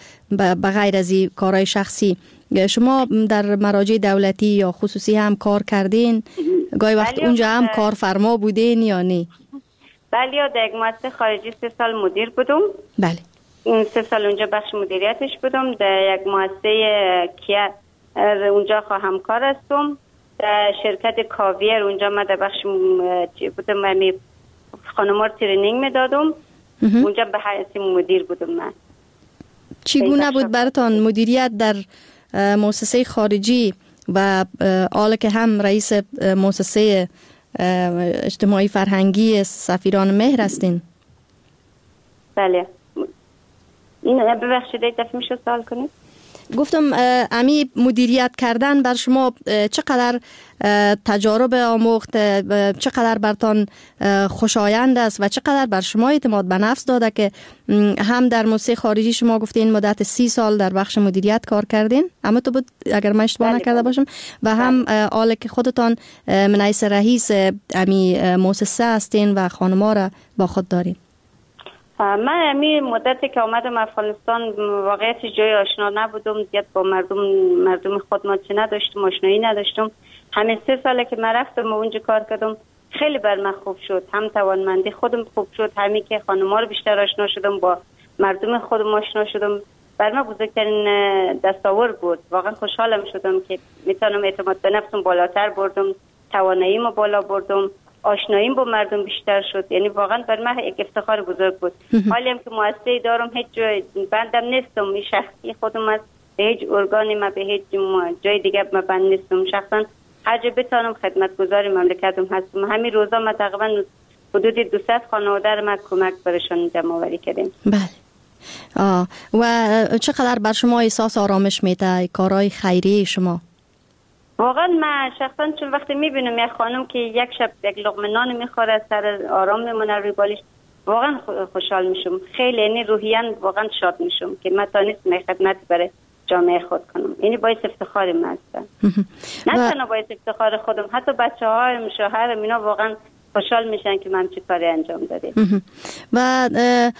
به غیر از این کارهای شخصی شما در مراجع دولتی یا خصوصی هم کار کردین؟ گاهی وقت اونجا هم کارفرما بودین یا نه؟ بله، در یک مؤسسه خارجی سه سال مدیر بودم. بله. سه سال اونجا بخش مدیریتش بودم. در یک مؤسسه کیا اونجا همکار هستم. در شرکت کاویر اونجا من در بخش بودم، من خانم‌ها رو ترینینگ میدادم. اونجا به حیث مدیر بودم. من چگونه بود براتون مدیریت در مؤسسه خارجی و حالا که هم رئیس مؤسسه اجتماعی فرهنگی سفیران مهر هستین؟ بله. این ببخشید یک دفعه میشه سوال کنید؟ گفتم امی مدیریت کردن بر شما چقدر تجارب آموخت، چقدر برتان خوشایند است و چقدر بر شما اعتماد به نفس داده که هم در موسیقی خارجی شما گفتین مدت سی سال در بخش مدیریت کار کردین، اما تو بود اگر من اشتباه نکرده باشم، و هم حالا که خودتان من حیث رئیس امی مؤسسه هستین و خانما را با خود دارین. من امی مدتی که آمدم افغانستان واقعیت جای آشنا نبودم، زیاد با مردم مردم خود ما چه نداشتم، آشنایی نداشتم. همین سه ساله که من رفتم و اونجا کار کردم خیلی بر من خوب شد، هم توانمندی خودم خوب شد، همین که خانم‌ها رو بیشتر آشنا شدم، با مردم خودم آشنا شدم. بر من بزرگترین دستاورد بود. واقعا خوشحالم شدم که میتونم اعتماد به نفسم بالاتر بردم، تواناییمو بالا بردم، آشناییم با مردم بیشتر شد. یعنی واقعا بر من یک افتخار بزرگ بود. حالی هم که مؤسسه دارم، هیچ جای بندم نیستم، این شخصی خودم است، به هیچ ارگانی ما به هیچ جای دیگه ما بند نیستم. شخصا هر جا بتونم خدمتگزار مملکتم هستم. همین روزا ما تقریبا حدود دویست خانواده رو ما کمک برشون جمع آوری کردیم. بله. آه. و چقدر بر شما احساس آرامش میده کارهای خیریه شما؟ واقعا من شخصا چون وقتی میبینم یک خانم که یک شب یک لقمه نان میخوره، سر آرام میمونه روی بالش، واقعا خوشحال میشم. خیلی یعنی روحیاً واقعا شاد میشم که من تانستم خدمت برای جامعه خود کنم. یعنی باعث افتخار من است. نه تنها باعث افتخار خودم، حتی بچه‌ها، شوهرم، اینا واقعا خوشحال میشن که من چه کاری انجام دادیم. و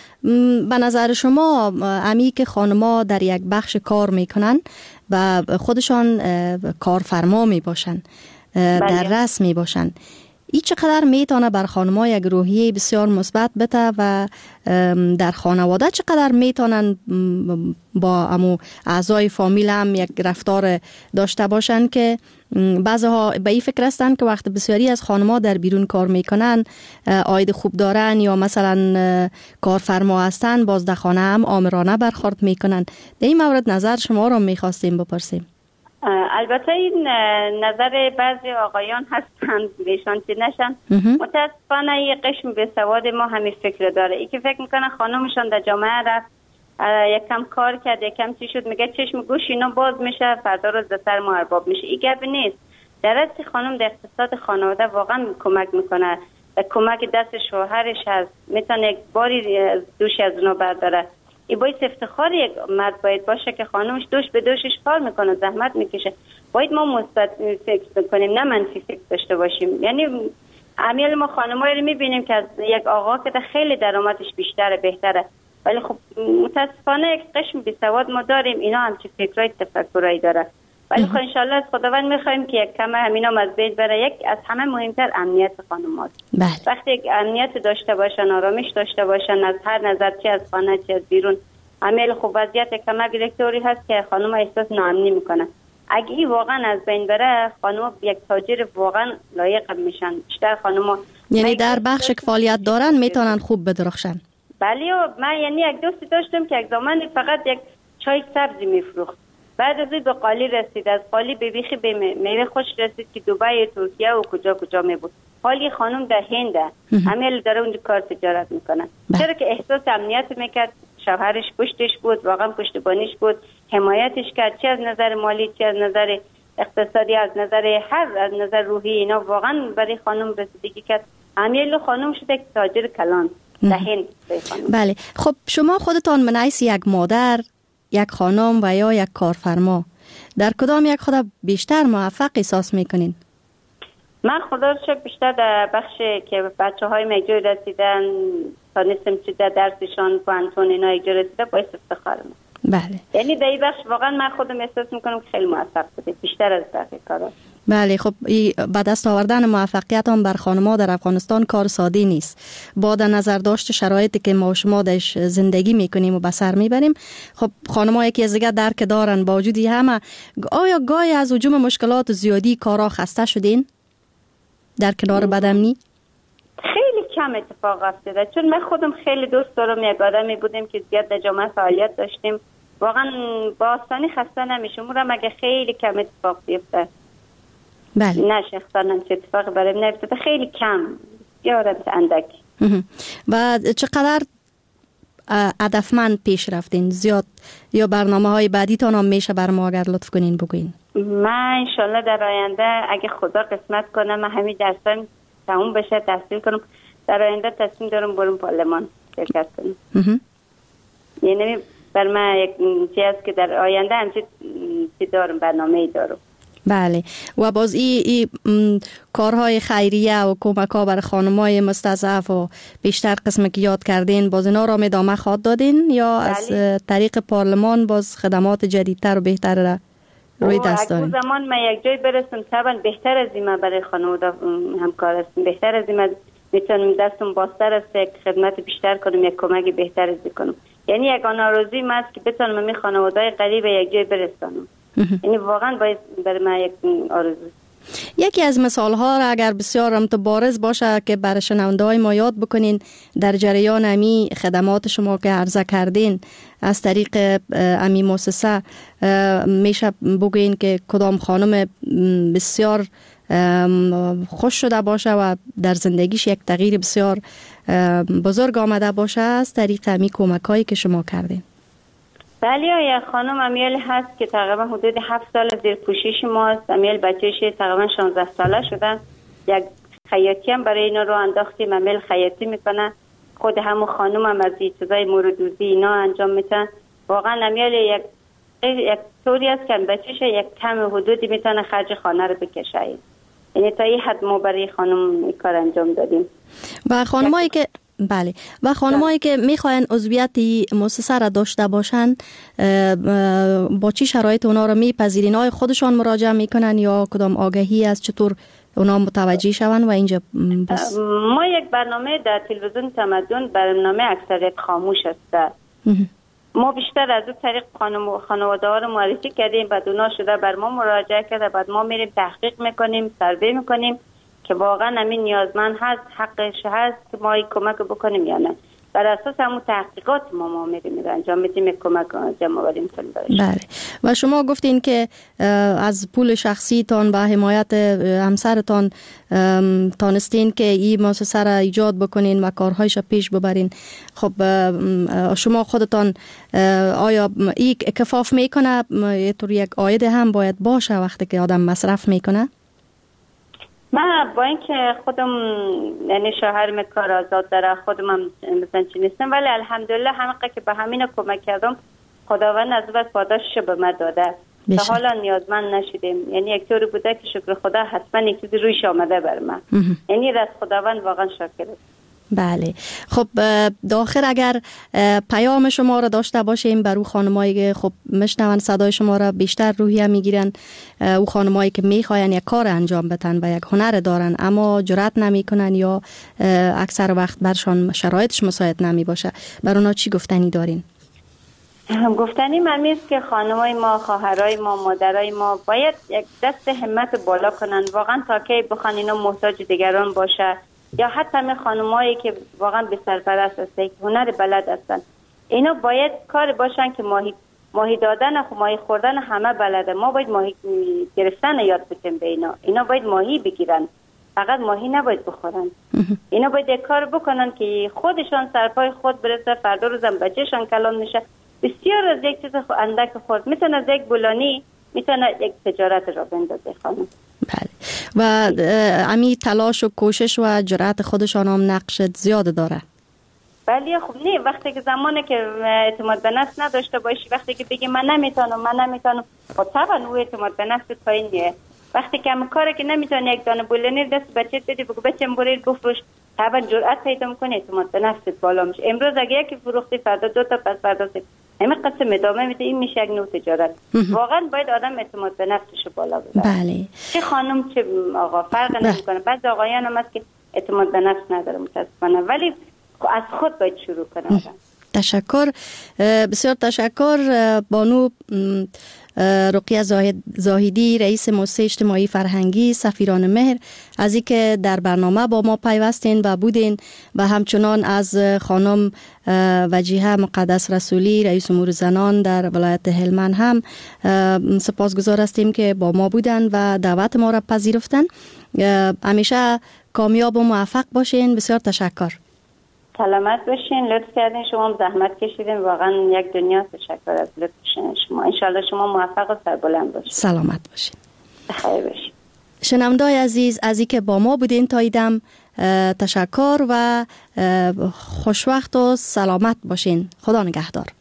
به نظر شما امی که خانم‌ها در یک بخش کار میکنن و خودشان کارفرما می باشن، در رسم می باشن، این چقدر میتونه بر خانم‌ها یک روحیه بسیار مثبت بده و در خانواده چقدر میتونن با امو اعضای فامیل هم یک رفتار داشته باشن که بعضها به این فکر هستن که وقت بسیاری از خانم‌ها در بیرون کار میکنن، عاید خوب دارن یا مثلا کارفرما هستن، باز در خانه هم آمرانه برخورد میکنن. در این مورد نظر شما را میخواستیم بپرسیم. البته این نظر بعضی آقایان هستند بهشان چی نشن. متاسفانه یه قشم به سواد ما همین فکر داره، ای که فکر میکنه خانمشان در جامعه رفت یکم کار کرد، یکم چی شد، میگه چشم گوش اینا باز میشه، فردا روز در سر ما ارباب میشه. این گپ نیست. در اصل خانم در اقتصاد خانواده واقعا کمک میکنه، کمک دست شوهرش هست، میتونه یک باری دوش از اونا برداره. این باید افتخار یک مرد باید باشه که خانمش دوش به دوشش کار میکنه، زحمت میکشه. باید ما مثبت فکر کنیم، نه منفی فکر داشته باشیم. یعنی امیال ما خانمایی رو میبینیم که از یک آقا که خیلی درآمدش بیشتره، بهتره، ولی خب متاسفانه یک قشم بیسواد ما داریم، اینا هم چه فکرای تفکرایی داره. ولی خب انشالله از خداوند میخوایم که یک کم همینا از بین بره. یک از همه مهمتر امنیت خانم‌هاست. وقتی یک امنیت داشته باشن، آرامش داشته باشن از هر نظر، چه از خانه چه از بیرون، عمل خوب وضعیت کمک الکتروری هست که خانم احساس ناامنی میکنه. اگه این واقعا از بین بره، خانم یک تاجر واقعا لایق میشن. بیشتر خانم یعنی در بخش که فعالیت دارن میتونن خوب بدرخشن. بله. من یعنی یک دوستی داشتم که یک زمان فقط یک چای سبزی میفروخت، بعد از این به قالی رسید، از قالی به بیخی به میوه خوش رسید که دبی، ترکیه و کجا کجا می بود. حالی خانم در هنده، همه داره اونجا کار تجارت میکنه. چرا که احساس امنیت میکرد، شوهرش پشتش بود، واقعا پشتیبانیش بود، حمایتش کرد، چه از نظر مالی، چه از نظر اقتصادی، از نظر هر از نظر روحی. اینا واقعا برای خانم رسیدگی کرد. امیل خانم شده یک تاجر کلان در هند. بله. خب شما خودتان من حیث یک مادر، یک خانم و یا یک کارفرما، در کدام یک خود بیشتر موفق احساس میکنین؟ من خدا رو شکر بیشتر در بخش که بچه های ما اینجا رسیدن، تانستم چی در درسشان پانتون اینا اینجا رسیده، باعث افتخارم. بله. یعنی در این بخش واقعا من خودم احساس میکنم که خیلی موفق بوده، بیشتر از بقیه کارا. بله. خب به دست آوردن موفقیت هم بر خانم‌ها در افغانستان کار ساده نیست. با در نظر داشت شرایطی که ما و شما درش زندگی میکنیم و بسر میبریم، خب خانم‌ها یکی از دیگه درک دارن. با وجودی همه، آیا گاهی از هجوم مشکلات زیادی کارا خسته شدین در کنار بدامنی؟ خیلی کم اتفاق افتاده، چون من خودم خیلی دوست دارم، یک آدمی بودیم که زیاد در جامعه فعالیت داشتیم، واقعا با آسانی خسته نمیشم. اونم مگه خیلی کم اتفاق بیفته. بله. نه شخصا هم چه اتفاقی برایم نیفتاده، خیلی کم، یادم اندک. و چقدر هدفمند پیش رفتین زیاد یا برنامه های بعدی تان هم میشه بر ما اگر لطف کنین بگوین؟ من انشالله در آینده اگه خدا قسمت کنه من همین درسان تموم بشه تحصیل کنم، در آینده تصمیم دارم برم پارلمان شرکت کنم. یعنی بر من یک چیز که در آینده همچی دارم، برنامه ای دارم. بله. و باز ای, ای کارهای خیریه و کمک ها برای خانمای مستضعف و بیشتر قسم که یاد کردین باز اینا را ادامه خواهد دادین یا بله. از طریق پارلمان باز خدمات جدیدتر و بهتر را روی دست دارین؟ اگه زمان من یک جای برسم طبعا بهتر از این برای خانواده همکار هستم، بهتر از این میتونم دستم بازتر است یک خدمت بیشتر کنم، یک کمک بهتر از کنم. یعنی یک آرزوی من است که بتونم می خانواده‌های غریب یک جای برسونم. یعنی واقعا باید برای من یک آرزو. یکی از مثال ها را اگر بسیار متبارز باشه که برای شنونده های ما یاد بکنین در جریان امی خدمات شما که عرضه کردین از طریق امی مؤسسه میشه بگوین که کدام خانم بسیار خوش شده باشه و در زندگیش یک تغییر بسیار بزرگ آمده باشه از طریق امی کمک هایی که شما کردین؟ بله، یک خانم امیل هست که تقریبا حدود هفت سال زیر پوشش ماست. امیل بچهش تقریبا شانزده ساله شدن. یک خیاطی هم برای اینا رو انداختیم، امیل خیاطی میکنه. خود همون خانم هم از این چیزای موردوزی اینا انجام میتن. واقعا امیل یک یک طوری است که بچهش یک کم حدودی میتونه خرج خانه رو بکشه. یعنی تا این حد ما برای خانم این کار انجام دادیم. و خانمایی که بله و خانمایی که میخواین عضویت مؤسسه را داشته باشن با چی شرایط اونا رو میپذیرین؟ آیا خودشان مراجعه میکنن یا کدام آگهی از چطور اونا متوجه شون؟ و اینجا بس ما یک برنامه در تلویزیون تمدن برنامه اکثریت خاموش است. ما بیشتر از اون طریق خانم خانواده ها رو معرفی کردیم، بعد اونا شده بر ما مراجعه کرده، بعد ما میریم تحقیق میکنیم، سروی میکنیم که واقعا همین نیازمند هست، حقش هست که ما کمک بکنیم یا نه. بر اساس همون تحقیقات ما ما میریم انجام میدیم کمک جمع آوری کنیم. بله. و شما گفتین که از پول شخصی تان و حمایت همسرتان تانستین که این مؤسسه را ایجاد بکنین و کارهایش پیش ببرین. خب شما خودتان آیا این کفاف میکنه؟ یه طور یک عاید هم باید باشه وقتی که آدم مصرف میکنه؟ من با اینکه خودم یعنی شوهرم کار آزاد داره، خودم هم مثلا چی نیستم، ولی الحمدلله همه که به همین کمک کردم خداوند از بعد پاداشش به من داده. تا حالا نیازمند نشدیم. یعنی یک طوری بوده که شکر خدا حتما یک چیزی رویش آمده بر من. یعنی از خداوند واقعا شاکرم. بله. خب داخل اگر پیام شما را داشته باشیم برای خانمایی که خب میشنون صدای شما را بیشتر روحیه میگیرن، او خانمایی که میخواین یک کار انجام بدن و یک هنر دارن اما جرأت نمیکنن یا اکثر وقت برشان شرایطش مساعد نمی باشه، بر اونا چی گفتنی دارین؟ گفتنی من است که خانمای ما، خواهرای ما، مادرای ما باید یک دست همت بالا کنن، واقعا تا کی بخوان اینا محتاج دیگران باشه، یا حتی می خانمایی که واقعا به سرپرست هستن که هنر بلد هستن، اینا باید کار باشن که ماهی ماهی دادن و ماهی خوردن همه بلده. ما باید ماهی گرفتن یاد بدیم به اینا. اینا باید ماهی بگیرن، فقط ماهی نباید بخورن. اینا باید یک کار بکنن که خودشان سرپای خود برسه، فردا روزم بچه‌شان کلان میشه. بسیار از یک چیز اندک خورد میتونه از یک بولانی میتونه یک تجارت را بندازه خانم. بله. و امی تلاش و کوشش و جرأت خودشان هم نقش زیاد داره. بله. خب نه، وقتی که زمانی که اعتماد به نفس نداشته باشی، وقتی که بگی من نمیتونم من نمیتونم خب طبعا او اعتماد به نفس پایینه. وقتی که هم کاری که نمیتونی یک دانه بولانی دست بچت بدی بگو بچم برید بفروش، طبعا جرأت پیدا میکنه، اعتماد به نفست بالا میشه. امروز اگه یکی فروختی فردا دو تا پس فردا سه، همین قسم ادامه میده، این میشه یک نوع تجارت. واقعا باید آدم اعتماد به نفسش بالا ببره. بله. چه خانم چه آقا فرق نمیکنه. بعضی آقایان هم هست که اعتماد به نفس نداره متاسفانه، ولی از خود باید شروع کنه آدم. تشکر، بسیار تشکر بانو رقیه زاهدی، رئیس مؤسسه اجتماعی فرهنگی سفیران مهر، از اینکه در برنامه با ما پیوستین و بودین، و همچنان از خانم وجیه مقدس رسولی، رئیس امور زنان در ولایت هلمند هم سپاسگزار هستیم که با ما بودن و دعوت ما را پذیرفتن. همیشه کامیاب و موفق باشین. بسیار تشکر. سلامت باشین. لطف کردین، شما هم زحمت کشیدین، واقعا یک دنیا تشکر از لطف شما. انشالله شما موفق و سربلند باشین. سلامت باشین. بخیر باشین. شنوندای عزیز، از اینکه با ما بودین تا ایدم تشکر و خوشوقت و سلامت باشین. خدا نگهدار.